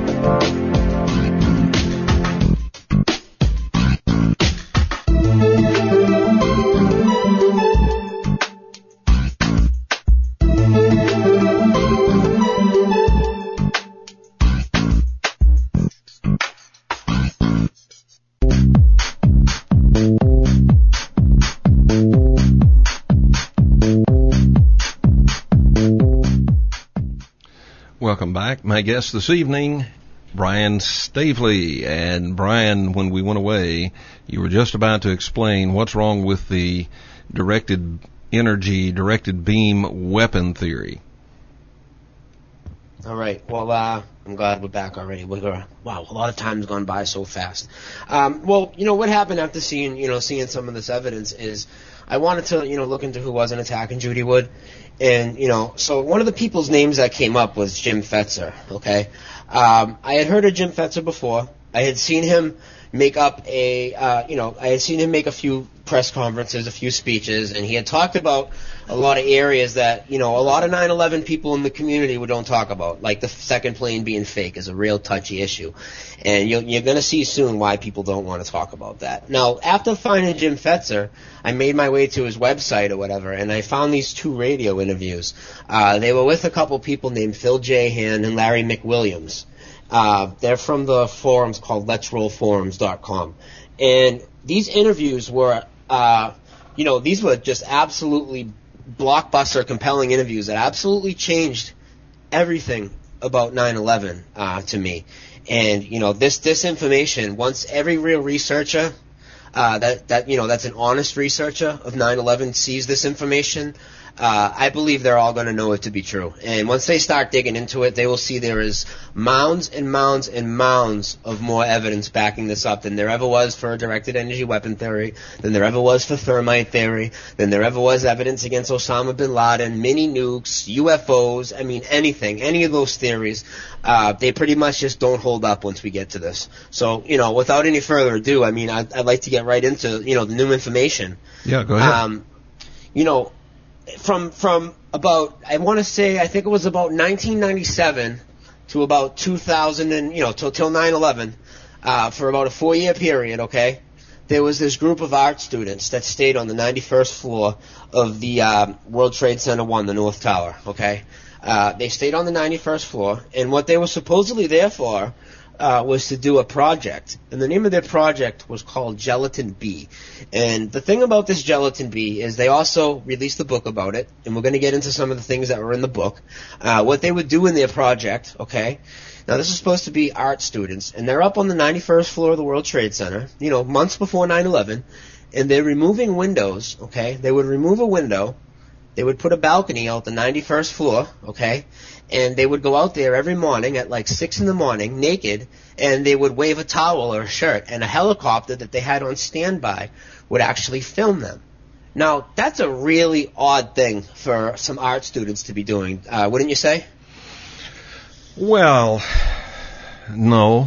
Welcome back. My guest this evening, Brian Stavely. And Brian, when we went away, you were just about to explain what's wrong with the directed beam weapon theory. All right. Well, I'm glad we're back already. Wow, a lot of time's gone by so fast. Well, what happened after seeing some of this evidence is I wanted to, look into who wasn't attacking Judy Wood. And, so one of the people's names that came up was Jim Fetzer, okay? I had heard of Jim Fetzer before. I had seen him make up a few press conferences, a few speeches, and he had talked about a lot of areas that, a lot of 9/11 people in the community don't talk about, like the second plane being fake is a real touchy issue. And you're going to see soon why people don't want to talk about that. Now, after finding Jim Fetzer, I made my way to his website or whatever, and I found these 2 radio interviews. They were with a couple people named Phil Jahan and Larry McWilliams. They're from the forums called Let'sRollForums.com. And these interviews were, these were just absolutely blockbuster, compelling interviews that absolutely changed everything about 9/11 to me. And, you know, this information, once every real researcher that's an honest researcher of 9/11 sees this information, I believe they're all going to know it to be true. And once they start digging into it, they will see there is mounds and mounds and mounds of more evidence backing this up than there ever was for a directed energy weapon theory, than there ever was for thermite theory, than there ever was evidence against Osama bin Laden, mini nukes, UFOs, I mean anything, any of those theories, they pretty much just don't hold up once we get to this. So, you know, without any further ado, I mean, I'd like to get right into, you know, the new information. Yeah, go ahead. You know, from about, I want to say, I think it was about 1997 to about 2000 and, you know, till 9/11, for about a 4-year period, okay, there was this group of art students that stayed on the 91st floor of the World Trade Center 1, the North Tower, okay. They stayed on the 91st floor, and what they were supposedly there for was to do a project. And the name of their project was called Gelatin B. And the thing about this Gelatin B is they also released a book about it, and we're going to get into some of the things that were in the book. What they would do in their project, okay? Now, this is supposed to be art students, and they're up on the 91st floor of the World Trade Center, you know, months before 9/11, and they're removing windows, okay? They would remove a window. They would put a balcony out the 91st floor, okay, and they would go out there every morning at like 6 in the morning, naked, and they would wave a towel or a shirt, and a helicopter that they had on standby would actually film them. Now, that's a really odd thing for some art students to be doing, wouldn't you say? Well, no,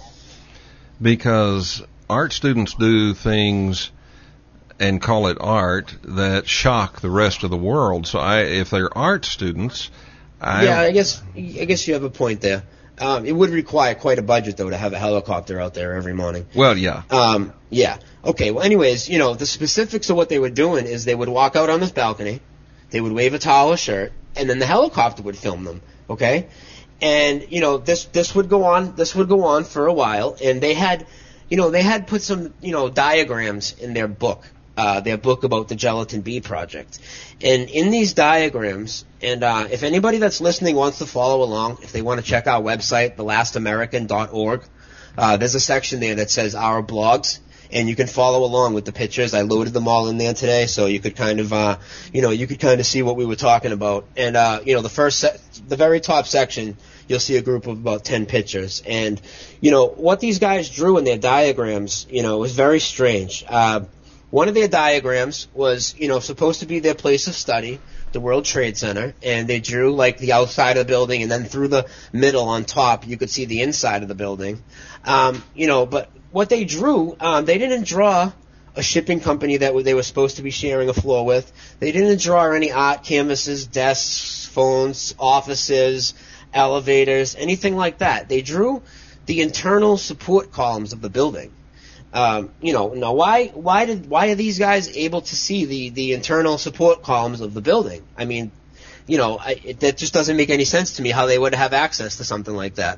because art students do things and call it art that shock the rest of the world. So if they're art students, I guess you have a point there. It would require quite a budget, though, to have a helicopter out there every morning. Well, yeah. Yeah. Okay, well, anyways, you know, the specifics of what they were doing is they would walk out on this balcony, they would wave a towel or shirt, and then the helicopter would film them, okay? And, you know, this would go on for a while, and they had put some, you know, diagrams in their book about the Gelatin B project. And in these diagrams, and if anybody that's listening wants to follow along, if they want to check our website, thelastamerican.org, there's a section there that says our blogs, and you can follow along with the pictures. I loaded them all in there today, so you could kind of see what we were talking about. And, you know, the very top section, you'll see a group of about 10 pictures. And, you know, what these guys drew in their diagrams, you know, was very strange. One of their diagrams was, you know, supposed to be their place of study, the World Trade Center, and they drew like the outside of the building, and then through the middle on top, you could see the inside of the building. You know, but what they drew, they didn't draw a shipping company that they were supposed to be sharing a floor with. They didn't draw any art canvases, desks, phones, offices, elevators, anything like that. They drew the internal support columns of the building. You know, now why are these guys able to see the internal support columns of the building? I mean, you know, that just doesn't make any sense to me how they would have access to something like that.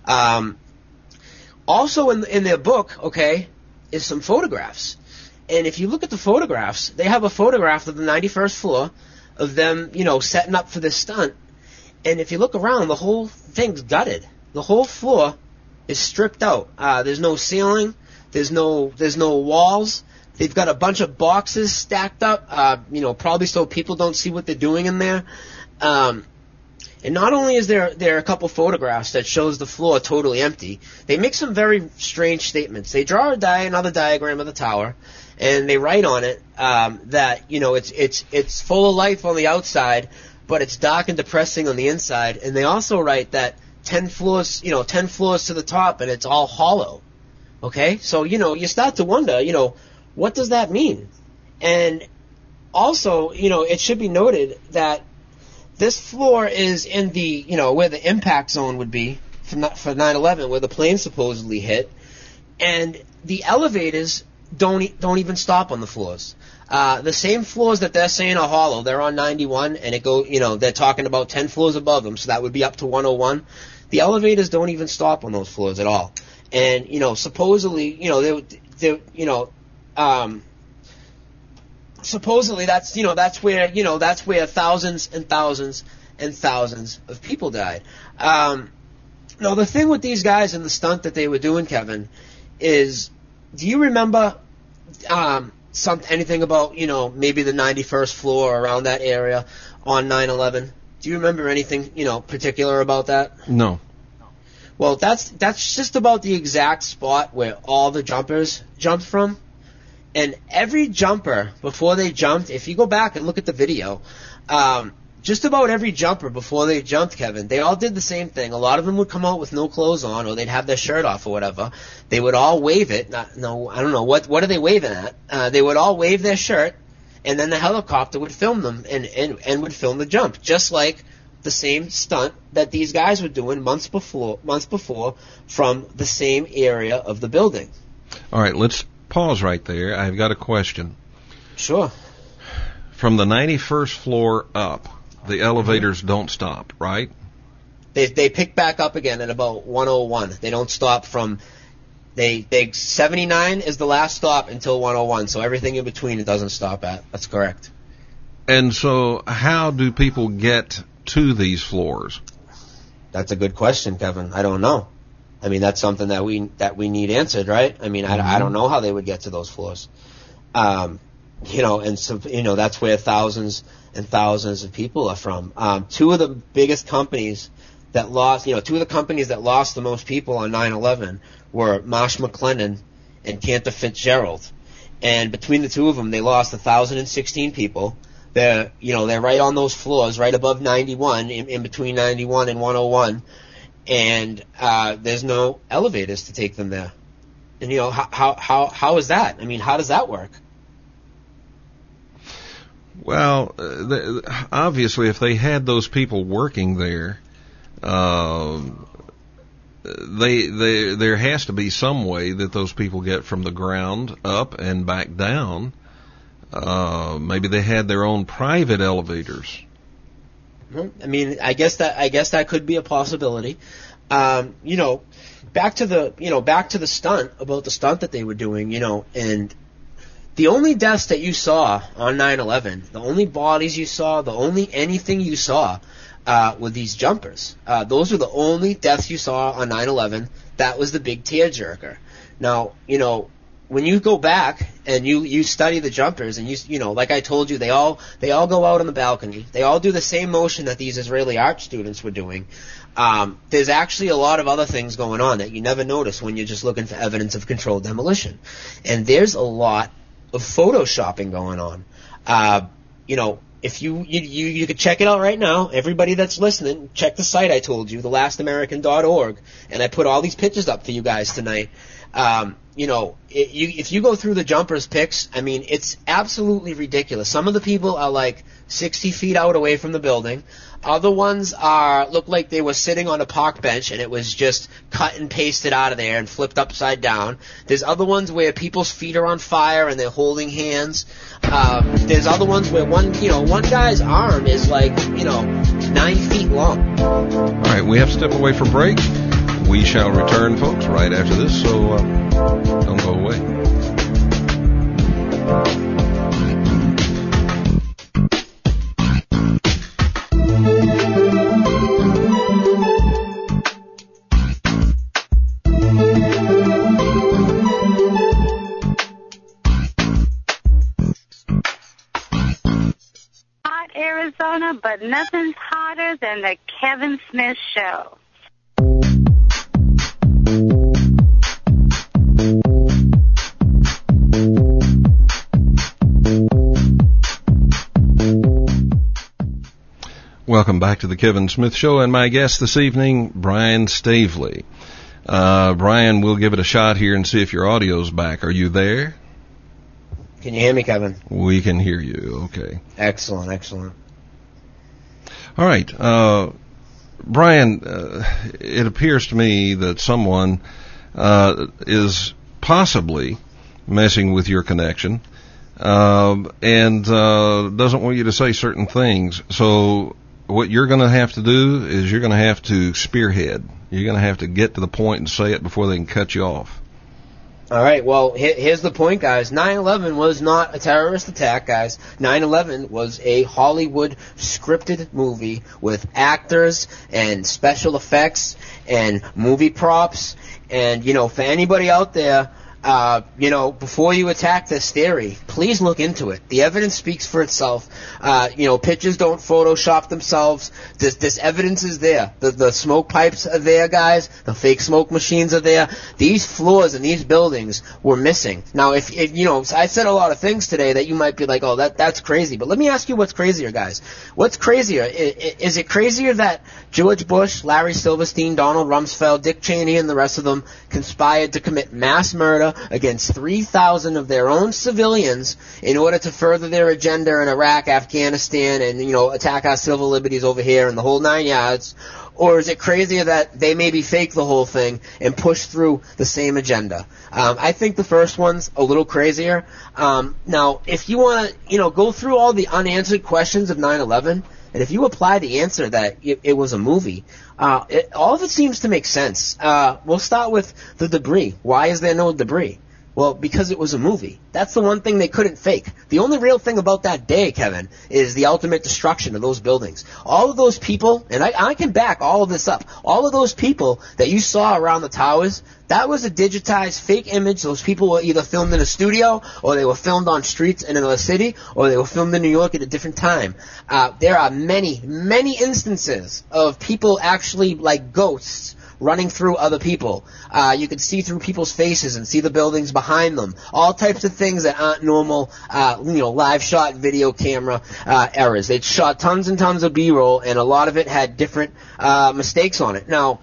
Also in their book, okay, is some photographs. And if you look at the photographs, they have a photograph of the 91st floor of them, you know, setting up for this stunt. And if you look around, the whole thing's gutted. The whole floor is stripped out. There's no ceiling. There's no walls. They've got a bunch of boxes stacked up, you know, probably so people don't see what they're doing in there. And not only is there a couple photographs that shows the floor totally empty, they make some very strange statements. They draw another diagram of the tower, and they write on it that, you know, it's full of life on the outside, but it's dark and depressing on the inside. And they also write that 10 floors to the top, and it's all hollow. Okay, so, you know, you start to wonder, you know, what does that mean? And also, you know, it should be noted that this floor is in the, you know, where the impact zone would be for 9/11, where the plane supposedly hit, and the elevators don't even stop on the floors. The same floors that they're saying are hollow, they're on 91, and they're talking about 10 floors above them, so that would be up to 101. The elevators don't even stop on those floors at all. And, you know, supposedly, you know, supposedly that's where thousands and thousands and thousands of people died. Now, the thing with these guys and the stunt that they were doing, Kevin, is, do you remember anything about, maybe the 91st floor or around that area on 9/11? Do you remember anything, particular about that? No. Well, that's just about the exact spot where all the jumpers jumped from. And every jumper, before they jumped, if you go back and look at the video, just about every jumper before they jumped, Kevin, they all did the same thing. A lot of them would come out with no clothes on, or they'd have their shirt off or whatever. They would all wave it. I don't know, what are they waving at? They would all wave their shirt, and then the helicopter would film them and would film the jump, just like the same stunt that these guys were doing months before from the same area of the building. All right, let's pause right there. I've got a question. Sure. From the 91st floor up, the elevators don't stop, right? They pick back up again at about 101. They don't stop from 79 is the last stop until 101. So everything in between it doesn't stop at. That's correct. And so how do people get to these floors? That's a good question, Kevin. I don't know. I mean, that's something that we need answered, right? I mean, I don't know how they would get to those floors. And so, that's where thousands and thousands of people are from. Two of the biggest companies that lost, two of the companies that lost the most people on 9/11 were Marsh McLennan and Cantor Fitzgerald. And between the two of them, they lost 1,016 people. They're right on those floors, right above 91, in between 91 and 101. And there's no elevators to take them there. And how is that? I mean, how does that work? Well, obviously, if they had those people working there, there has to be some way that those people get from the ground up and back down. Maybe they had their own private elevators. I mean, I guess that could be a possibility. Back to the stunt, about the stunt that they were doing, and the only deaths that you saw on 9/11, the only bodies you saw, the only anything you saw, were these jumpers. Those were the only deaths you saw on 9/11. That was the big tearjerker. Now, when you go back and you study the jumpers, and like I told you, they all go out on the balcony. They all do the same motion that these Israeli art students were doing. There's actually a lot of other things going on that you never notice when you're just looking for evidence of controlled demolition. And there's a lot of photoshopping going on. If you could check it out right now. Everybody that's listening, check the site I told you, thelastamerican.org, and I put all these pictures up for you guys tonight. If you go through the jumpers pics, I mean, it's absolutely ridiculous. Some of the people are like 60 feet out away from the building. Other ones look like they were sitting on a park bench and it was just cut and pasted out of there and flipped upside down. There's other ones where people's feet are on fire and they're holding hands. There's other ones where one guy's arm is like, 9 feet long. All right, we have to step away for break. We shall return, folks, right after this, so don't go away. Hot Arizona, but nothing's hotter than the Kevin Smith Show. Welcome back to the Kevin Smith Show, and my guest this evening, Brian Stavely. Brian, we'll give it a shot here and see if your audio's back. Are you there? Can you hear me, Kevin? We can hear you. Okay. Excellent. All right. Brian, it appears to me that someone is possibly messing with your connection and doesn't want you to say certain things. So what you're going to have to do is you're going to have to spearhead. You're going to have to get to the point and say it before they can cut you off. All right, well, here's the point, guys. 9/11 was not a terrorist attack, guys. 9/11 was a Hollywood scripted movie with actors and special effects and movie props. And, for anybody out there, before you attack this theory, please look into it. The evidence speaks for itself. Pictures don't Photoshop themselves. This evidence is there. The smoke pipes are there, guys. The fake smoke machines are there. These floors in these buildings were missing. Now, if I said a lot of things today that you might be like, oh, that's crazy. But let me ask you what's crazier, guys. What's crazier? Is it crazier that George Bush, Larry Silverstein, Donald Rumsfeld, Dick Cheney, and the rest of them conspired to commit mass murder against 3,000 of their own civilians in order to further their agenda in Iraq, Afghanistan, and, attack our civil liberties over here and the whole 9 yards? Or is it crazier that they maybe fake the whole thing and push through the same agenda? I think the first one's a little crazier. Now, if you want to, go through all the unanswered questions of 9/11, and if you apply the answer that it was a movie, all of it seems to make sense. We'll start with the debris. Why is there no debris? Well, because it was a movie. That's the one thing they couldn't fake. The only real thing about that day, Kevin, is the ultimate destruction of those buildings. All of those people, and I can back all of this up, all of those people that you saw around the towers, that was a digitized fake image. Those people were either filmed in a studio, or they were filmed on streets in another city, or they were filmed in New York at a different time. There are many, many instances of people actually like ghosts running through other people. You could see through people's faces and see the buildings behind them. All types of things that aren't normal, live shot video camera errors. They shot tons and tons of B-roll, and a lot of it had different mistakes on it. Now,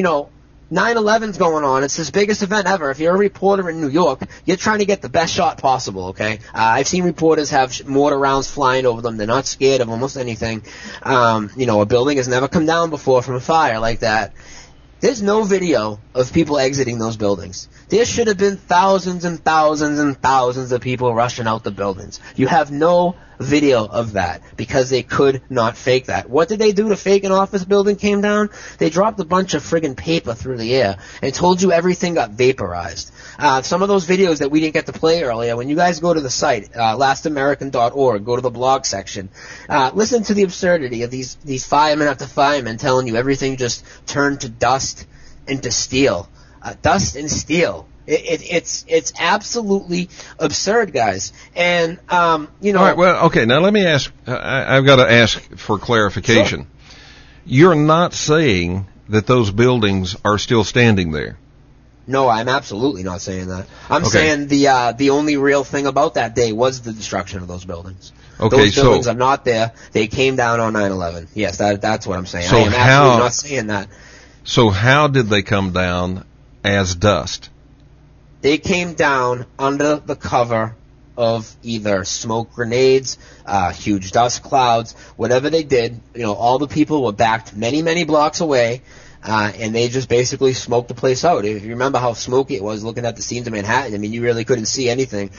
9/11's going on. It's his biggest event ever. If you're a reporter in New York, you're trying to get the best shot possible, okay? I've seen reporters have mortar rounds flying over them. They're not scared of almost anything. A building has never come down before from a fire like that. There's no video of people exiting those buildings. There should have been thousands and thousands and thousands of people rushing out the buildings. You have no video of that because they could not fake that. What did they do to fake an office building came down? They dropped a bunch of friggin' paper through the air and told you everything got vaporized. Some of those videos that we didn't get to play earlier, when you guys go to the site, lastamerican.org, go to the blog section, listen to the absurdity of these firemen after firemen telling you everything just turned to dust and to steel. Dust and steel. It's absolutely absurd, guys. And, All right, well, okay, now let me ask, I've got to ask for clarification. Sure. You're not saying that those buildings are still standing there? No, I'm absolutely not saying that. I'm saying the only real thing about that day was the destruction of those buildings. Okay, those buildings are not there. They came down on 9/11. Yes, that's what I'm saying. So I am absolutely not saying that. So how did they come down as dust? They came down under the cover of either smoke grenades, huge dust clouds, whatever they did. All the people were backed many, many blocks away, and they just basically smoked the place out. If you remember how smoky it was looking at the scenes of Manhattan, I mean, you really couldn't see anything.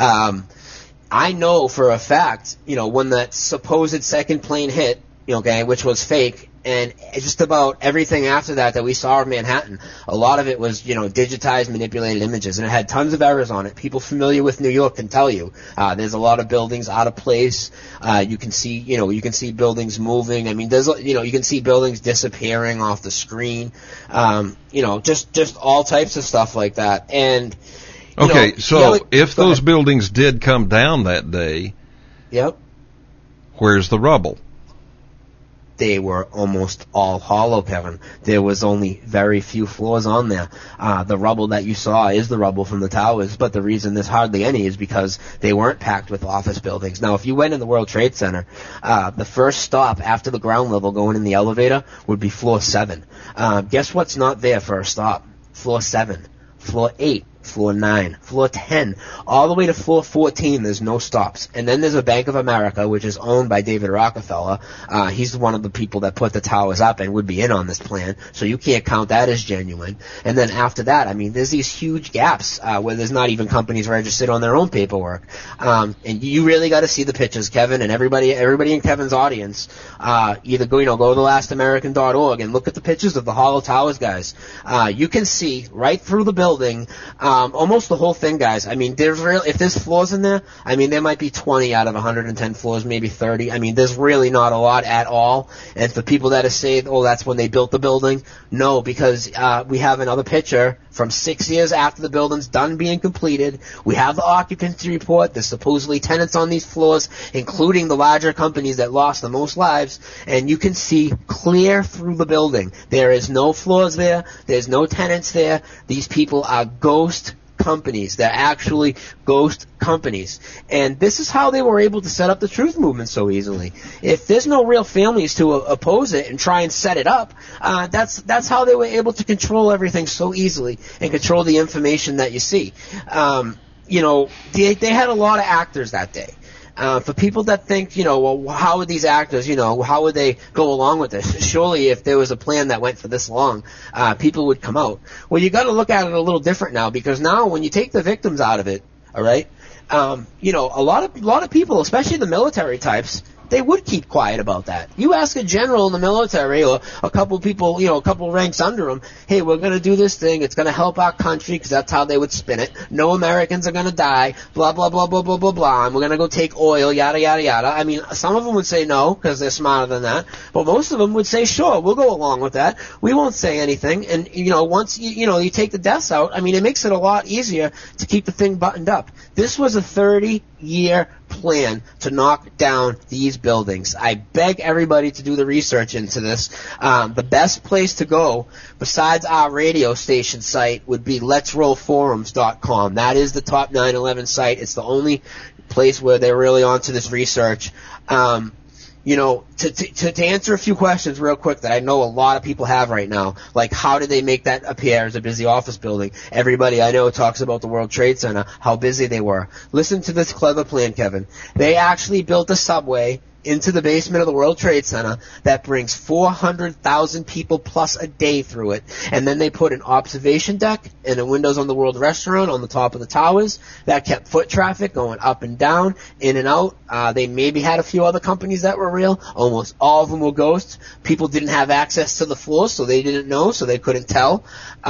I know for a fact, when that supposed second plane hit, which was fake, and just about everything after that we saw in Manhattan, a lot of it was, digitized, manipulated images, and it had tons of errors on it. People familiar with New York can tell you, there's a lot of buildings out of place. You can see buildings moving. I mean, you can see buildings disappearing off the screen. Just all types of stuff like that. And, okay, if those buildings did come down that day, yep, where's the rubble? They were almost all hollow, Kevin. There was only very few floors on there. The rubble that you saw is the rubble from the towers, but the reason there's hardly any is because they weren't packed with office buildings. Now, if you went in the World Trade Center, the first stop after the ground level going in the elevator would be floor 7. Guess what's not there for a stop? Floor 7, floor 8. Floor 9, floor 10, all the way to floor 14, there's no stops. And then there's a Bank of America, which is owned by David Rockefeller. He's one of the people that put the towers up and would be in on this plan, so you can't count that as genuine. And then after that, I mean, there's these huge gaps where there's not even companies registered on their own paperwork. And you really got to see the pictures, Kevin, and everybody in Kevin's audience, either go to lastamerican.org and look at the pictures of the hollow towers, guys. You can see right through the building, Almost the whole thing, guys. I mean, if there's floors in there, I mean, there might be 20 out of 110 floors, maybe 30. I mean, there's really not a lot at all. And for people that are saying, oh, that's when they built the building, no, because we have another picture from 6 years after the building's done being completed. We have the occupancy report. There's supposedly tenants on these floors, including the larger companies that lost the most lives. And you can see clear through the building. There is no floors there. There's no tenants there. These people are ghost companies. They're actually ghost companies. And this is how they were able to set up the truth movement so easily. If there's no real families to oppose it and try and set it up, that's how they were able to control everything so easily and control the information that you see. They had a lot of actors that day. For people that think, well, how would these actors, how would they go along with this? Surely if there was a plan that went for this long, people would come out. Well, you got to look at it a little different now, because now when you take the victims out of it, all right, a lot of people, especially the military types, they would keep quiet about that. You ask a general in the military or a couple people, a couple ranks under them, hey, we're going to do this thing. It's going to help our country, because that's how they would spin it. No Americans are going to die, blah, blah, blah, blah, blah, blah, blah. And we're going to go take oil, yada, yada, yada. I mean, some of them would say no, because they're smarter than that. But most of them would say, sure, we'll go along with that. We won't say anything. And, once, you take the deaths out, I mean, it makes it a lot easier to keep the thing buttoned up. This was a 30-year plan to knock down these buildings. I beg everybody to do the research into this. The best place to go, besides our radio station site, would be letsrollforums.com. That is the top 9/11 site. It's the only place where they're really onto this research. To answer a few questions real quick that I know a lot of people have right now, like how did they make that appear as a busy office building? Everybody I know talks about the World Trade Center, how busy they were. Listen to this clever plan, Kevin. They actually built a subway into the basement of the World Trade Center that brings 400,000 people plus a day through it. And then they put an observation deck and a Windows on the World restaurant on the top of the towers that kept foot traffic going up and down, in and out. They maybe had a few other companies that were real. Almost all of them were ghosts. People didn't have access to the floors, so they didn't know, so they couldn't tell.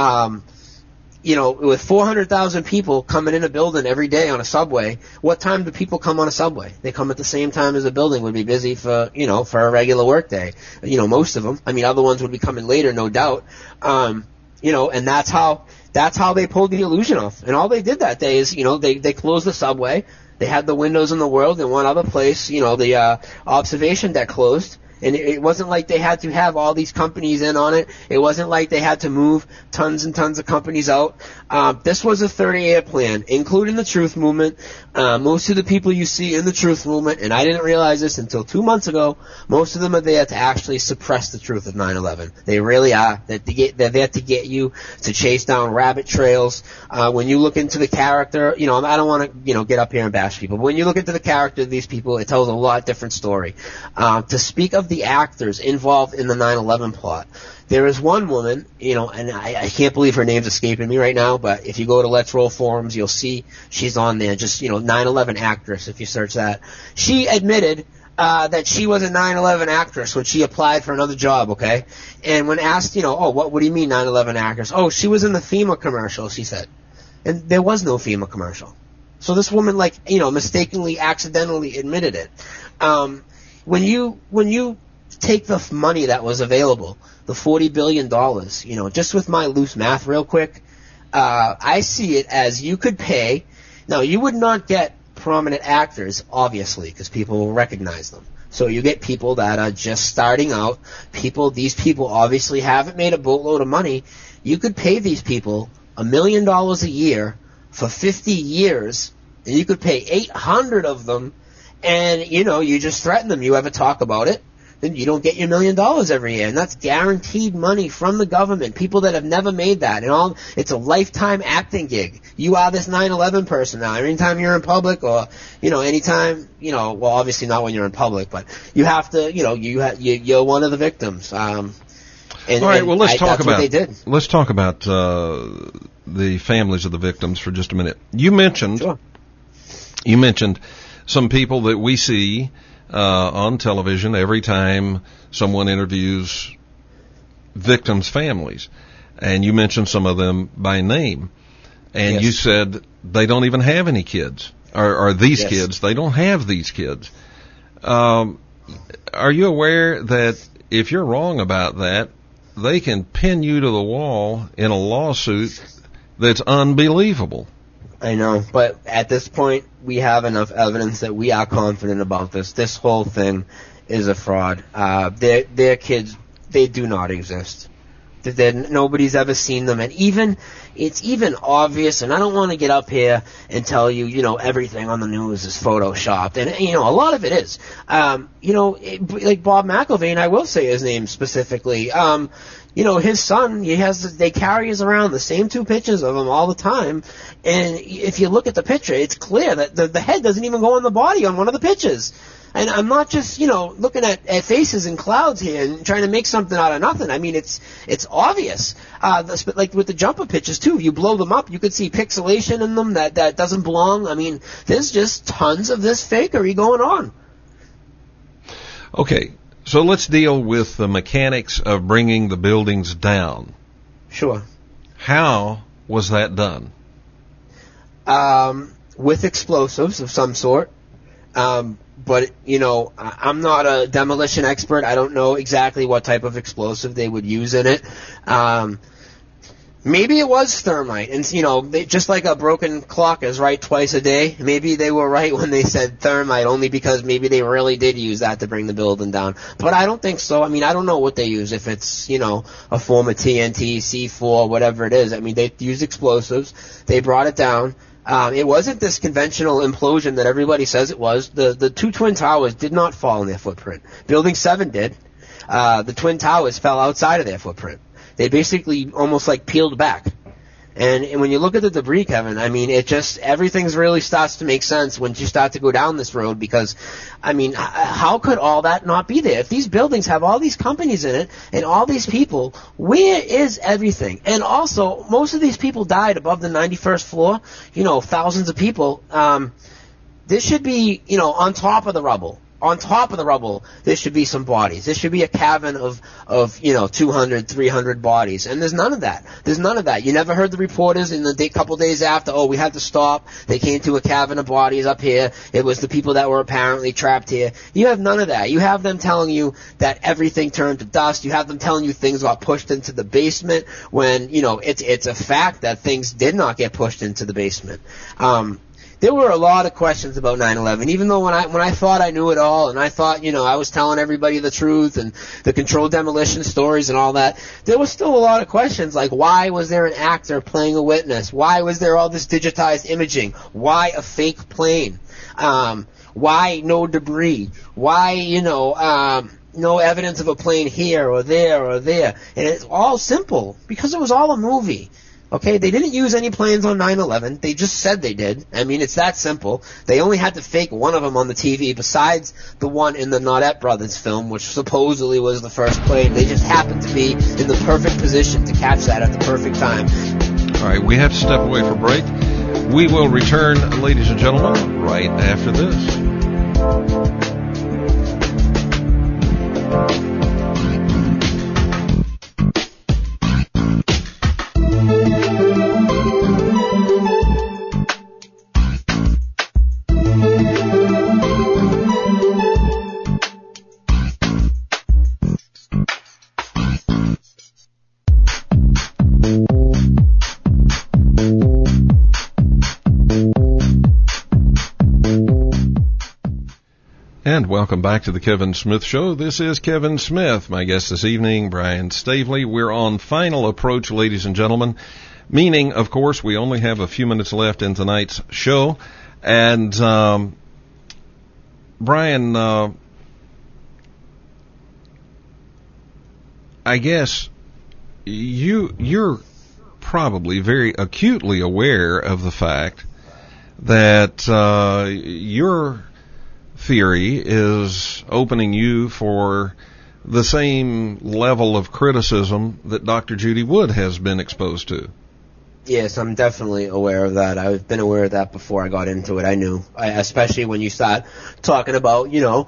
With 400,000 people coming in a building every day on a subway, what time do people come on a subway? They come at the same time as a building would be busy for a regular work day. Most of them. I mean, other ones would be coming later, no doubt. And that's how they pulled the illusion off. And all they did that day is, they closed the subway. They had the Windows in the World in one other place, the observation deck closed. And it wasn't like they had to have all these companies in on it. It wasn't like they had to move tons and tons of companies out. This was a 30-year plan, including the Truth Movement. Most of the people you see in the Truth Movement, and I didn't realize this until 2 months ago, most of them are there to actually suppress the truth of 9/11. They really are. They're there to get you to chase down rabbit trails. When you look into the character, I don't want to, get up here and bash people, but when you look into the character of these people, it tells a lot different story. To speak of the actors involved in the 9/11 plot, there is one woman, and I can't believe her name's escaping me right now, but if you go to Let's Roll Forums, you'll see she's on there, just, 9/11 actress, if you search that. She admitted that she was a 9/11 actress when she applied for another job, okay? And when asked, what do you mean 9/11 actress? Oh, she was in the FEMA commercial, she said. And there was no FEMA commercial. So this woman, mistakenly, accidentally admitted it. When you take the money that was available, the $40 billion, just with my loose math real quick, I see it as you could pay. Now, you would not get prominent actors, obviously, because people will recognize them. So you get people that are just starting out. These people obviously haven't made a boatload of money. You could pay these people $1 million a year for 50 years, and you could pay 800 of them, and, you just threaten them. You ever talk about it, then you don't get your $1 million every year. And that's guaranteed money from the government, people that have never made that. And it's a lifetime acting gig. You are this 9/11 person now. Anytime you're in public or, anytime, well, obviously not when you're in public, but you have to, you're one of the victims. All right, well, let's talk about the families of the victims for just a minute. You mentioned some people that we see on television every time someone interviews victims' families, and you mentioned some of them by name. And Yes. you said they don't even have any kids, or these Yes. kids. They don't have these kids. Are you aware that if you're wrong about that, they can pin you to the wall in a lawsuit that's unbelievable? I know, but at this point, we have enough evidence that we are confident about this. This whole thing is a fraud. Their kids, they do not exist. Nobody's ever seen them, and it's even obvious. And I don't want to get up here and tell you, everything on the news is photoshopped, and a lot of it is. Like Bob McIlvaine, I will say his name specifically. His son, they carry us around the same two pictures of him all the time, and if you look at the picture, it's clear that the head doesn't even go on the body on one of the pictures. And I'm not just, looking at faces and clouds here and trying to make something out of nothing. I mean, it's obvious. Like with the jumper pictures too, you blow them up, you could see pixelation in them that doesn't belong. I mean, there's just tons of this fakery going on. Okay, so let's deal with the mechanics of bringing the buildings down. Sure. How was that done? With explosives of some sort. But, I'm not a demolition expert. I don't know exactly what type of explosive they would use in it. Maybe it was thermite. And, just like a broken clock is right twice a day, maybe they were right when they said thermite, only because maybe they really did use that to bring the building down. But I don't think so. I mean, I don't know what they use, if it's, a form of TNT, C4, whatever it is. I mean, they used explosives. They brought it down. It wasn't this conventional implosion that everybody says it was. The two Twin Towers did not fall in their footprint. Building 7 did. The Twin Towers fell outside of their footprint. They basically almost like peeled back. And when you look at the debris, Kevin, I mean, everything's really starts to make sense once you start to go down this road, because, I mean, how could all that not be there? If these buildings have all these companies in it and all these people, where is everything? And also, most of these people died above the 91st floor, thousands of people. This should be, on top of the rubble. On top of the rubble, there should be some bodies. There should be a cavern of 200, 300 bodies. And there's none of that. There's none of that. You never heard the reporters in the couple days after, we had to stop. They came to a cavern of bodies up here. It was the people that were apparently trapped here. You have none of that. You have them telling you that everything turned to dust. You have them telling you things got pushed into the basement when, it's a fact that things did not get pushed into the basement. There were a lot of questions about 9/11, even though when I thought I knew it all, and I thought, I was telling everybody the truth and the controlled demolition stories and all that, there was still a lot of questions, like why was there an actor playing a witness? Why was there all this digitized imaging? Why a fake plane? Why no debris? Why, no evidence of a plane here or there or there? And it's all simple, because it was all a movie. Okay, they didn't use any planes on 9/11. They just said they did. I mean, it's that simple. They only had to fake one of them on the TV, besides the one in the Noddette Brothers film, which supposedly was the first plane. They just happened to be in the perfect position to catch that at the perfect time. All right, we have to step away for break. We will return, ladies and gentlemen, right after this. And welcome back to the Kevin Smith Show. This is Kevin Smith. My guest this evening, Brian Stavely. We're on final approach, ladies and gentlemen, meaning, of course, we only have a few minutes left in tonight's show. And, Brian, I guess you're probably very acutely aware of the fact that your theory is opening you for the same level of criticism that Dr. Judy Wood has been exposed to. Yes, I'm definitely aware of that. I've been aware of that before I got into it. I knew, especially when you start talking about,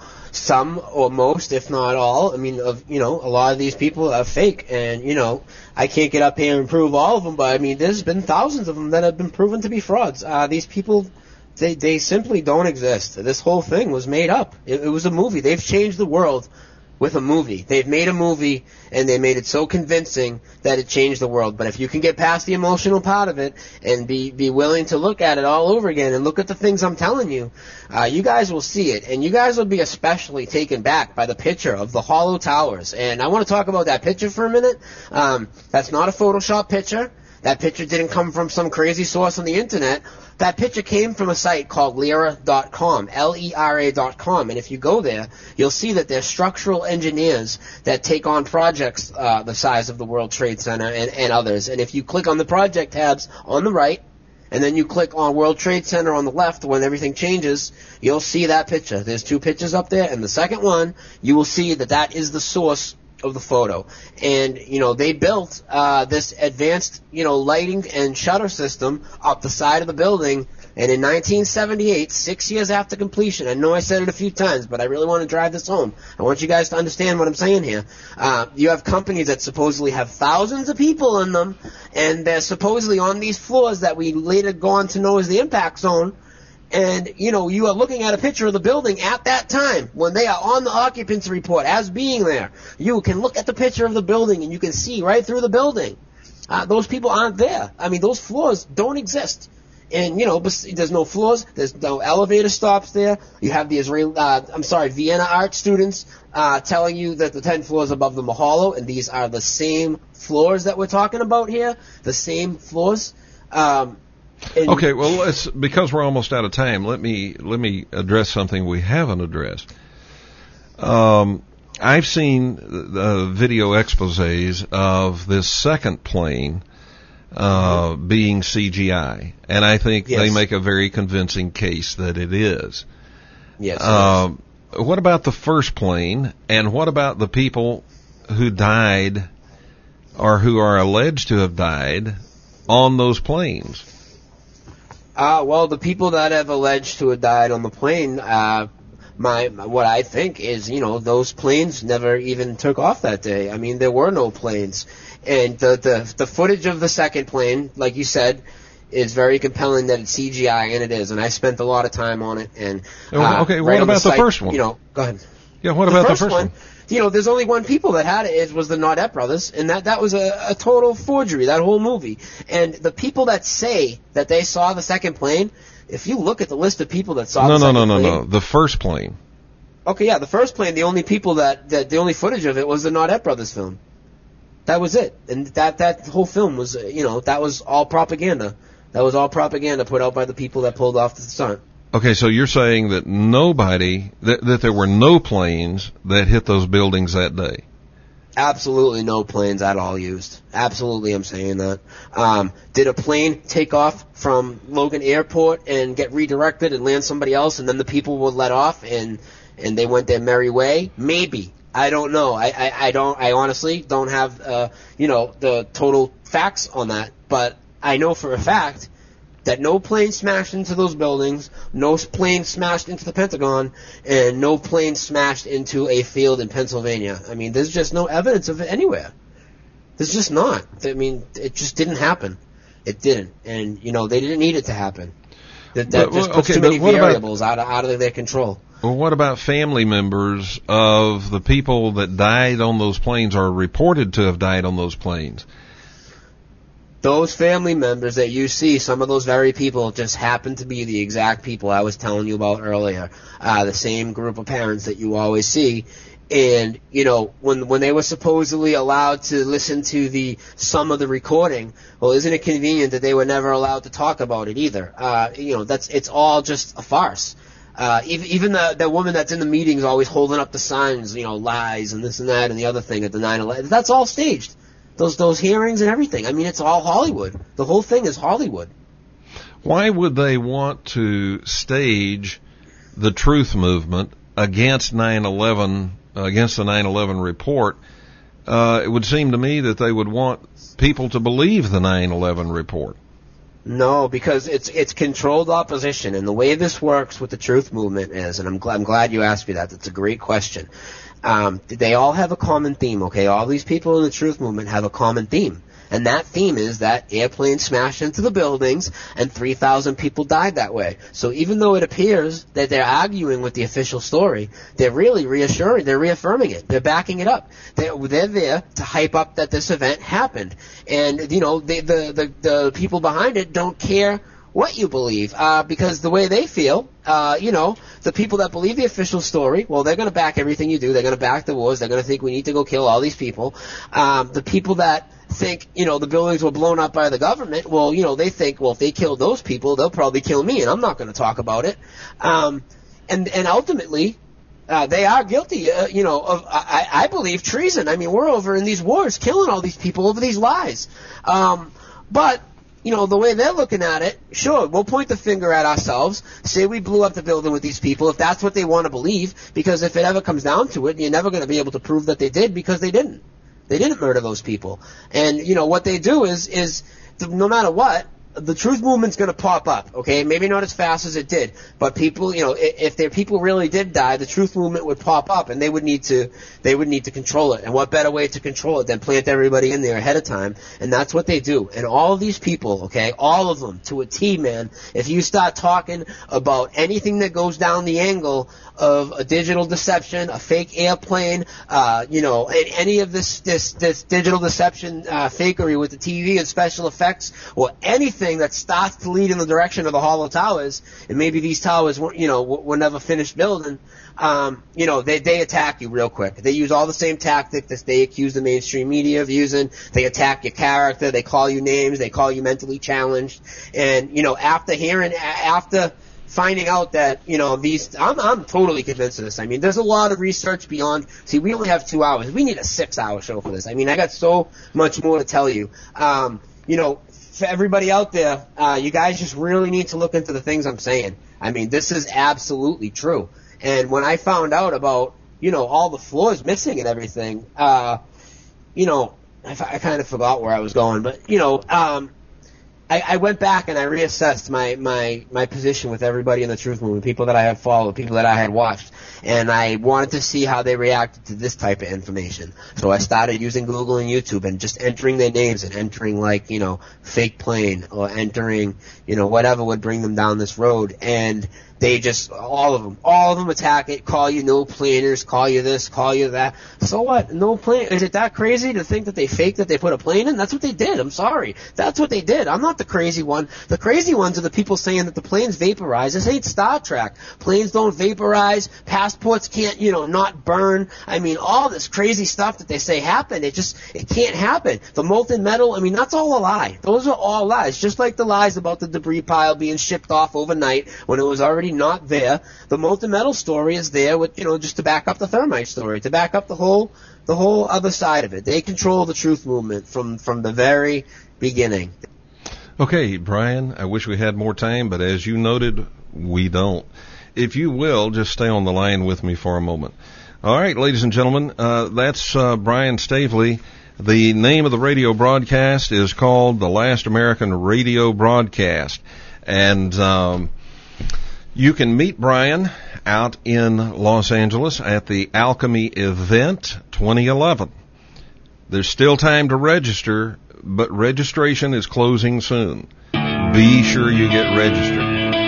some or most, if not all. I mean, a lot of these people are fake, and I can't get up here and prove all of them, but I mean, there's been thousands of them that have been proven to be frauds. These people, they simply don't exist. This whole thing was made up. It was a movie. They've changed the world with a movie. They've made a movie, and they made it so convincing that it changed the world. But if you can get past the emotional part of it and be willing to look at it all over again and look at the things I'm telling you, you guys will see it. And you guys will be especially taken back by the picture of the Hollow Towers. And I want to talk about that picture for a minute. That's not a Photoshop picture. That picture didn't come from some crazy source on the internet. That picture came from a site called Lera.com, Lera.com. And if you go there, you'll see that there's structural engineers that take on projects the size of the World Trade Center and others. And if you click on the project tabs on the right, and then you click on World Trade Center on the left when everything changes, you'll see that picture. There's 2 pictures up there, and the second one, you will see that is the source of the photo. And they built this advanced lighting and shutter system up the side of the building, and in 1978, 6 years after completion, I know I said it a few times, but I really want to drive this home. I want you guys to understand what I'm saying here. You have companies that supposedly have thousands of people in them, and they're supposedly on these floors that we later go on to know as the impact zone. And, you are looking at a picture of the building at that time when they are on the occupancy report as being there. You can look at the picture of the building and you can see right through the building. Those people aren't there. I mean, those floors don't exist. And, there's no floors. There's no elevator stops there. You have the Vienna art students telling you that the 10 floors above them are hollow, and these are the same floors that we're talking about here, the same floors. Okay, well, because we're almost out of time, let me address something we haven't addressed. I've seen the video exposés of this second plane being CGI, and I think they make a very convincing case that it is. Yes. What about the first plane, and what about the people who died or who are alleged to have died on those planes? Well, the people that have alleged to have died on the plane, what I think is, those planes never even took off that day. I mean, there were no planes. And the footage of the second plane, like you said, is very compelling that it's CGI, and it is. And I spent a lot of time on it. And okay, what about the first one? Go ahead. Yeah, what about the first one? There's only one people that had it. It was the Naudette brothers, and that was a total forgery, that whole movie. And the people that say that they saw the second plane, if you look at the list of people that saw the second plane... No, the first plane. Okay, yeah, the first plane, the only people the only footage of it was the Naudette brothers film. That was it. And that whole film was, that was all propaganda. That was all propaganda put out by the people that pulled off the stunt. Okay, so you're saying that that there were no planes that hit those buildings that day? Absolutely no planes at all used. Absolutely, I'm saying that. Did a plane take off from Logan Airport and get redirected and land somebody else, and then the people were let off and they went their merry way? Maybe. I don't know. I honestly don't have, the total facts on that, but I know for a fact that no plane smashed into those buildings, no plane smashed into the Pentagon, and no plane smashed into a field in Pennsylvania. I mean, there's just no evidence of it anywhere. There's just not. I mean, it just didn't happen. It didn't. And, they didn't need it to happen. That just puts too many variables out of their control. Well, what about family members of the people that died on those planes or reported to have died on those planes? Those family members that you see, some of those very people just happen to be the exact people I was telling you about earlier. The same group of parents that you always see. And, when they were supposedly allowed to listen to some of the recording, well, isn't it convenient that they were never allowed to talk about it either? It's all just a farce. Even the woman that's in the meetings always holding up the signs, lies and this and that and the other thing at the 9/11. That's all staged. Those hearings and everything. I mean, it's all Hollywood. The whole thing is Hollywood. Why would they want to stage the truth movement against 9/11, against the 9/11 report? It would seem to me that they would want people to believe the 9/11 report. No, because it's controlled opposition, and the way this works with the truth movement is, and I'm glad you asked me that. That's a great question. They all have a common theme, okay? All these people in the truth movement have a common theme. And that theme is that airplanes smashed into the buildings and 3,000 people died that way. So even though it appears that they're arguing with the official story, they're really they're reaffirming it. They're backing it up. They're there to hype up that this event happened. And, you know, the people behind it don't care what you believe, because the way they feel, you know, the people that believe the official story, well, they're going to back everything you do. They're going to back the wars. They're going to think we need to go kill all these people. The people that think, you know, the buildings were blown up by the government, well, you know, they think, well, if they killed those people, they'll probably kill me, and I'm not going to talk about it. And ultimately, they are guilty, you know, of, I believe, treason. I mean, we're over in these wars killing all these people over these lies. But you know, the way they're looking at it, sure, we'll point the finger at ourselves, say we blew up the building with these people, if that's what they want to believe, because if it ever comes down to it, you're never going to be able to prove that they did, because they didn't. They didn't murder those people. And, you know, what they do is no matter what, the truth movement's going to pop up, okay? Maybe not as fast as it did, but people, you know, if their people really did die, the truth movement would pop up, and they would need to control it. And what better way to control it than plant everybody in there ahead of time? And that's what they do. And all of these people, okay, all of them to a T, man. If you start talking about anything that goes down the angle of a digital deception, a fake airplane, you know, any of this digital deception fakery with the TV and special effects, or anything that starts to lead in the direction of the Hollow Towers, and maybe these towers were never finished building, you know, they attack you real quick. They use all the same tactics that they accuse the mainstream media of using. They attack your character, they call you names, they call you mentally challenged, and, you know, after finding out that, you know, I'm totally convinced of this. I mean, there's a lot of research beyond. See, we only have 2 hours. We need a 6-hour show for this. I mean, I got so much more to tell you. You know, for everybody out there, you guys just really need to look into the things I'm saying. I mean, this is absolutely true. And when I found out about, you know, all the floors missing and everything, you know, I kind of forgot where I was going, but, you know, I went back and I reassessed my position with everybody in the truth movement, people that I had followed, people that I had watched, and I wanted to see how they reacted to this type of information. So I started using Google and YouTube and just entering their names and entering, like, you know, fake plane, or entering, you know, whatever would bring them down this road. And they just, all of them attack it, call you no planers, call you this, call you that. So what? No plane? Is it that crazy to think that they faked that they put a plane in? That's what they did. I'm sorry. That's what they did. I'm not the crazy one. The crazy ones are the people saying that the planes vaporize. This ain't Star Trek. Planes don't vaporize. Passports can't, you know, not burn. I mean, all this crazy stuff that they say happened, it can't happen. The molten metal, I mean, that's all a lie. Those are all lies. Just like the lies about the debris pile being shipped off overnight when it was already not there. The molten metal story is there with, you know, just to back up the thermite story, to back up the whole other side of it. They control the truth movement from the very beginning. Okay, Brian, I wish we had more time, but as you noted, we don't. If you will, just stay on the line with me for a moment. All right, ladies and gentlemen, that's Brian Staveley. The name of the radio broadcast is called The Last American Radio Broadcast. And you can meet Brian out in Los Angeles at the Alchemy Event 2011. There's still time to register, but registration is closing soon. Be sure you get registered.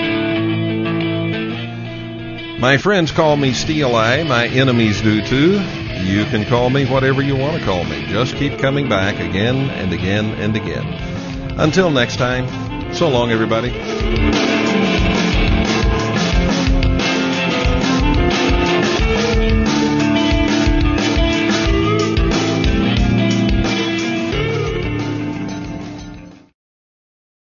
My friends call me Steel Eye. My enemies do too. You can call me whatever you want to call me. Just keep coming back again and again and again. Until next time, so long, everybody.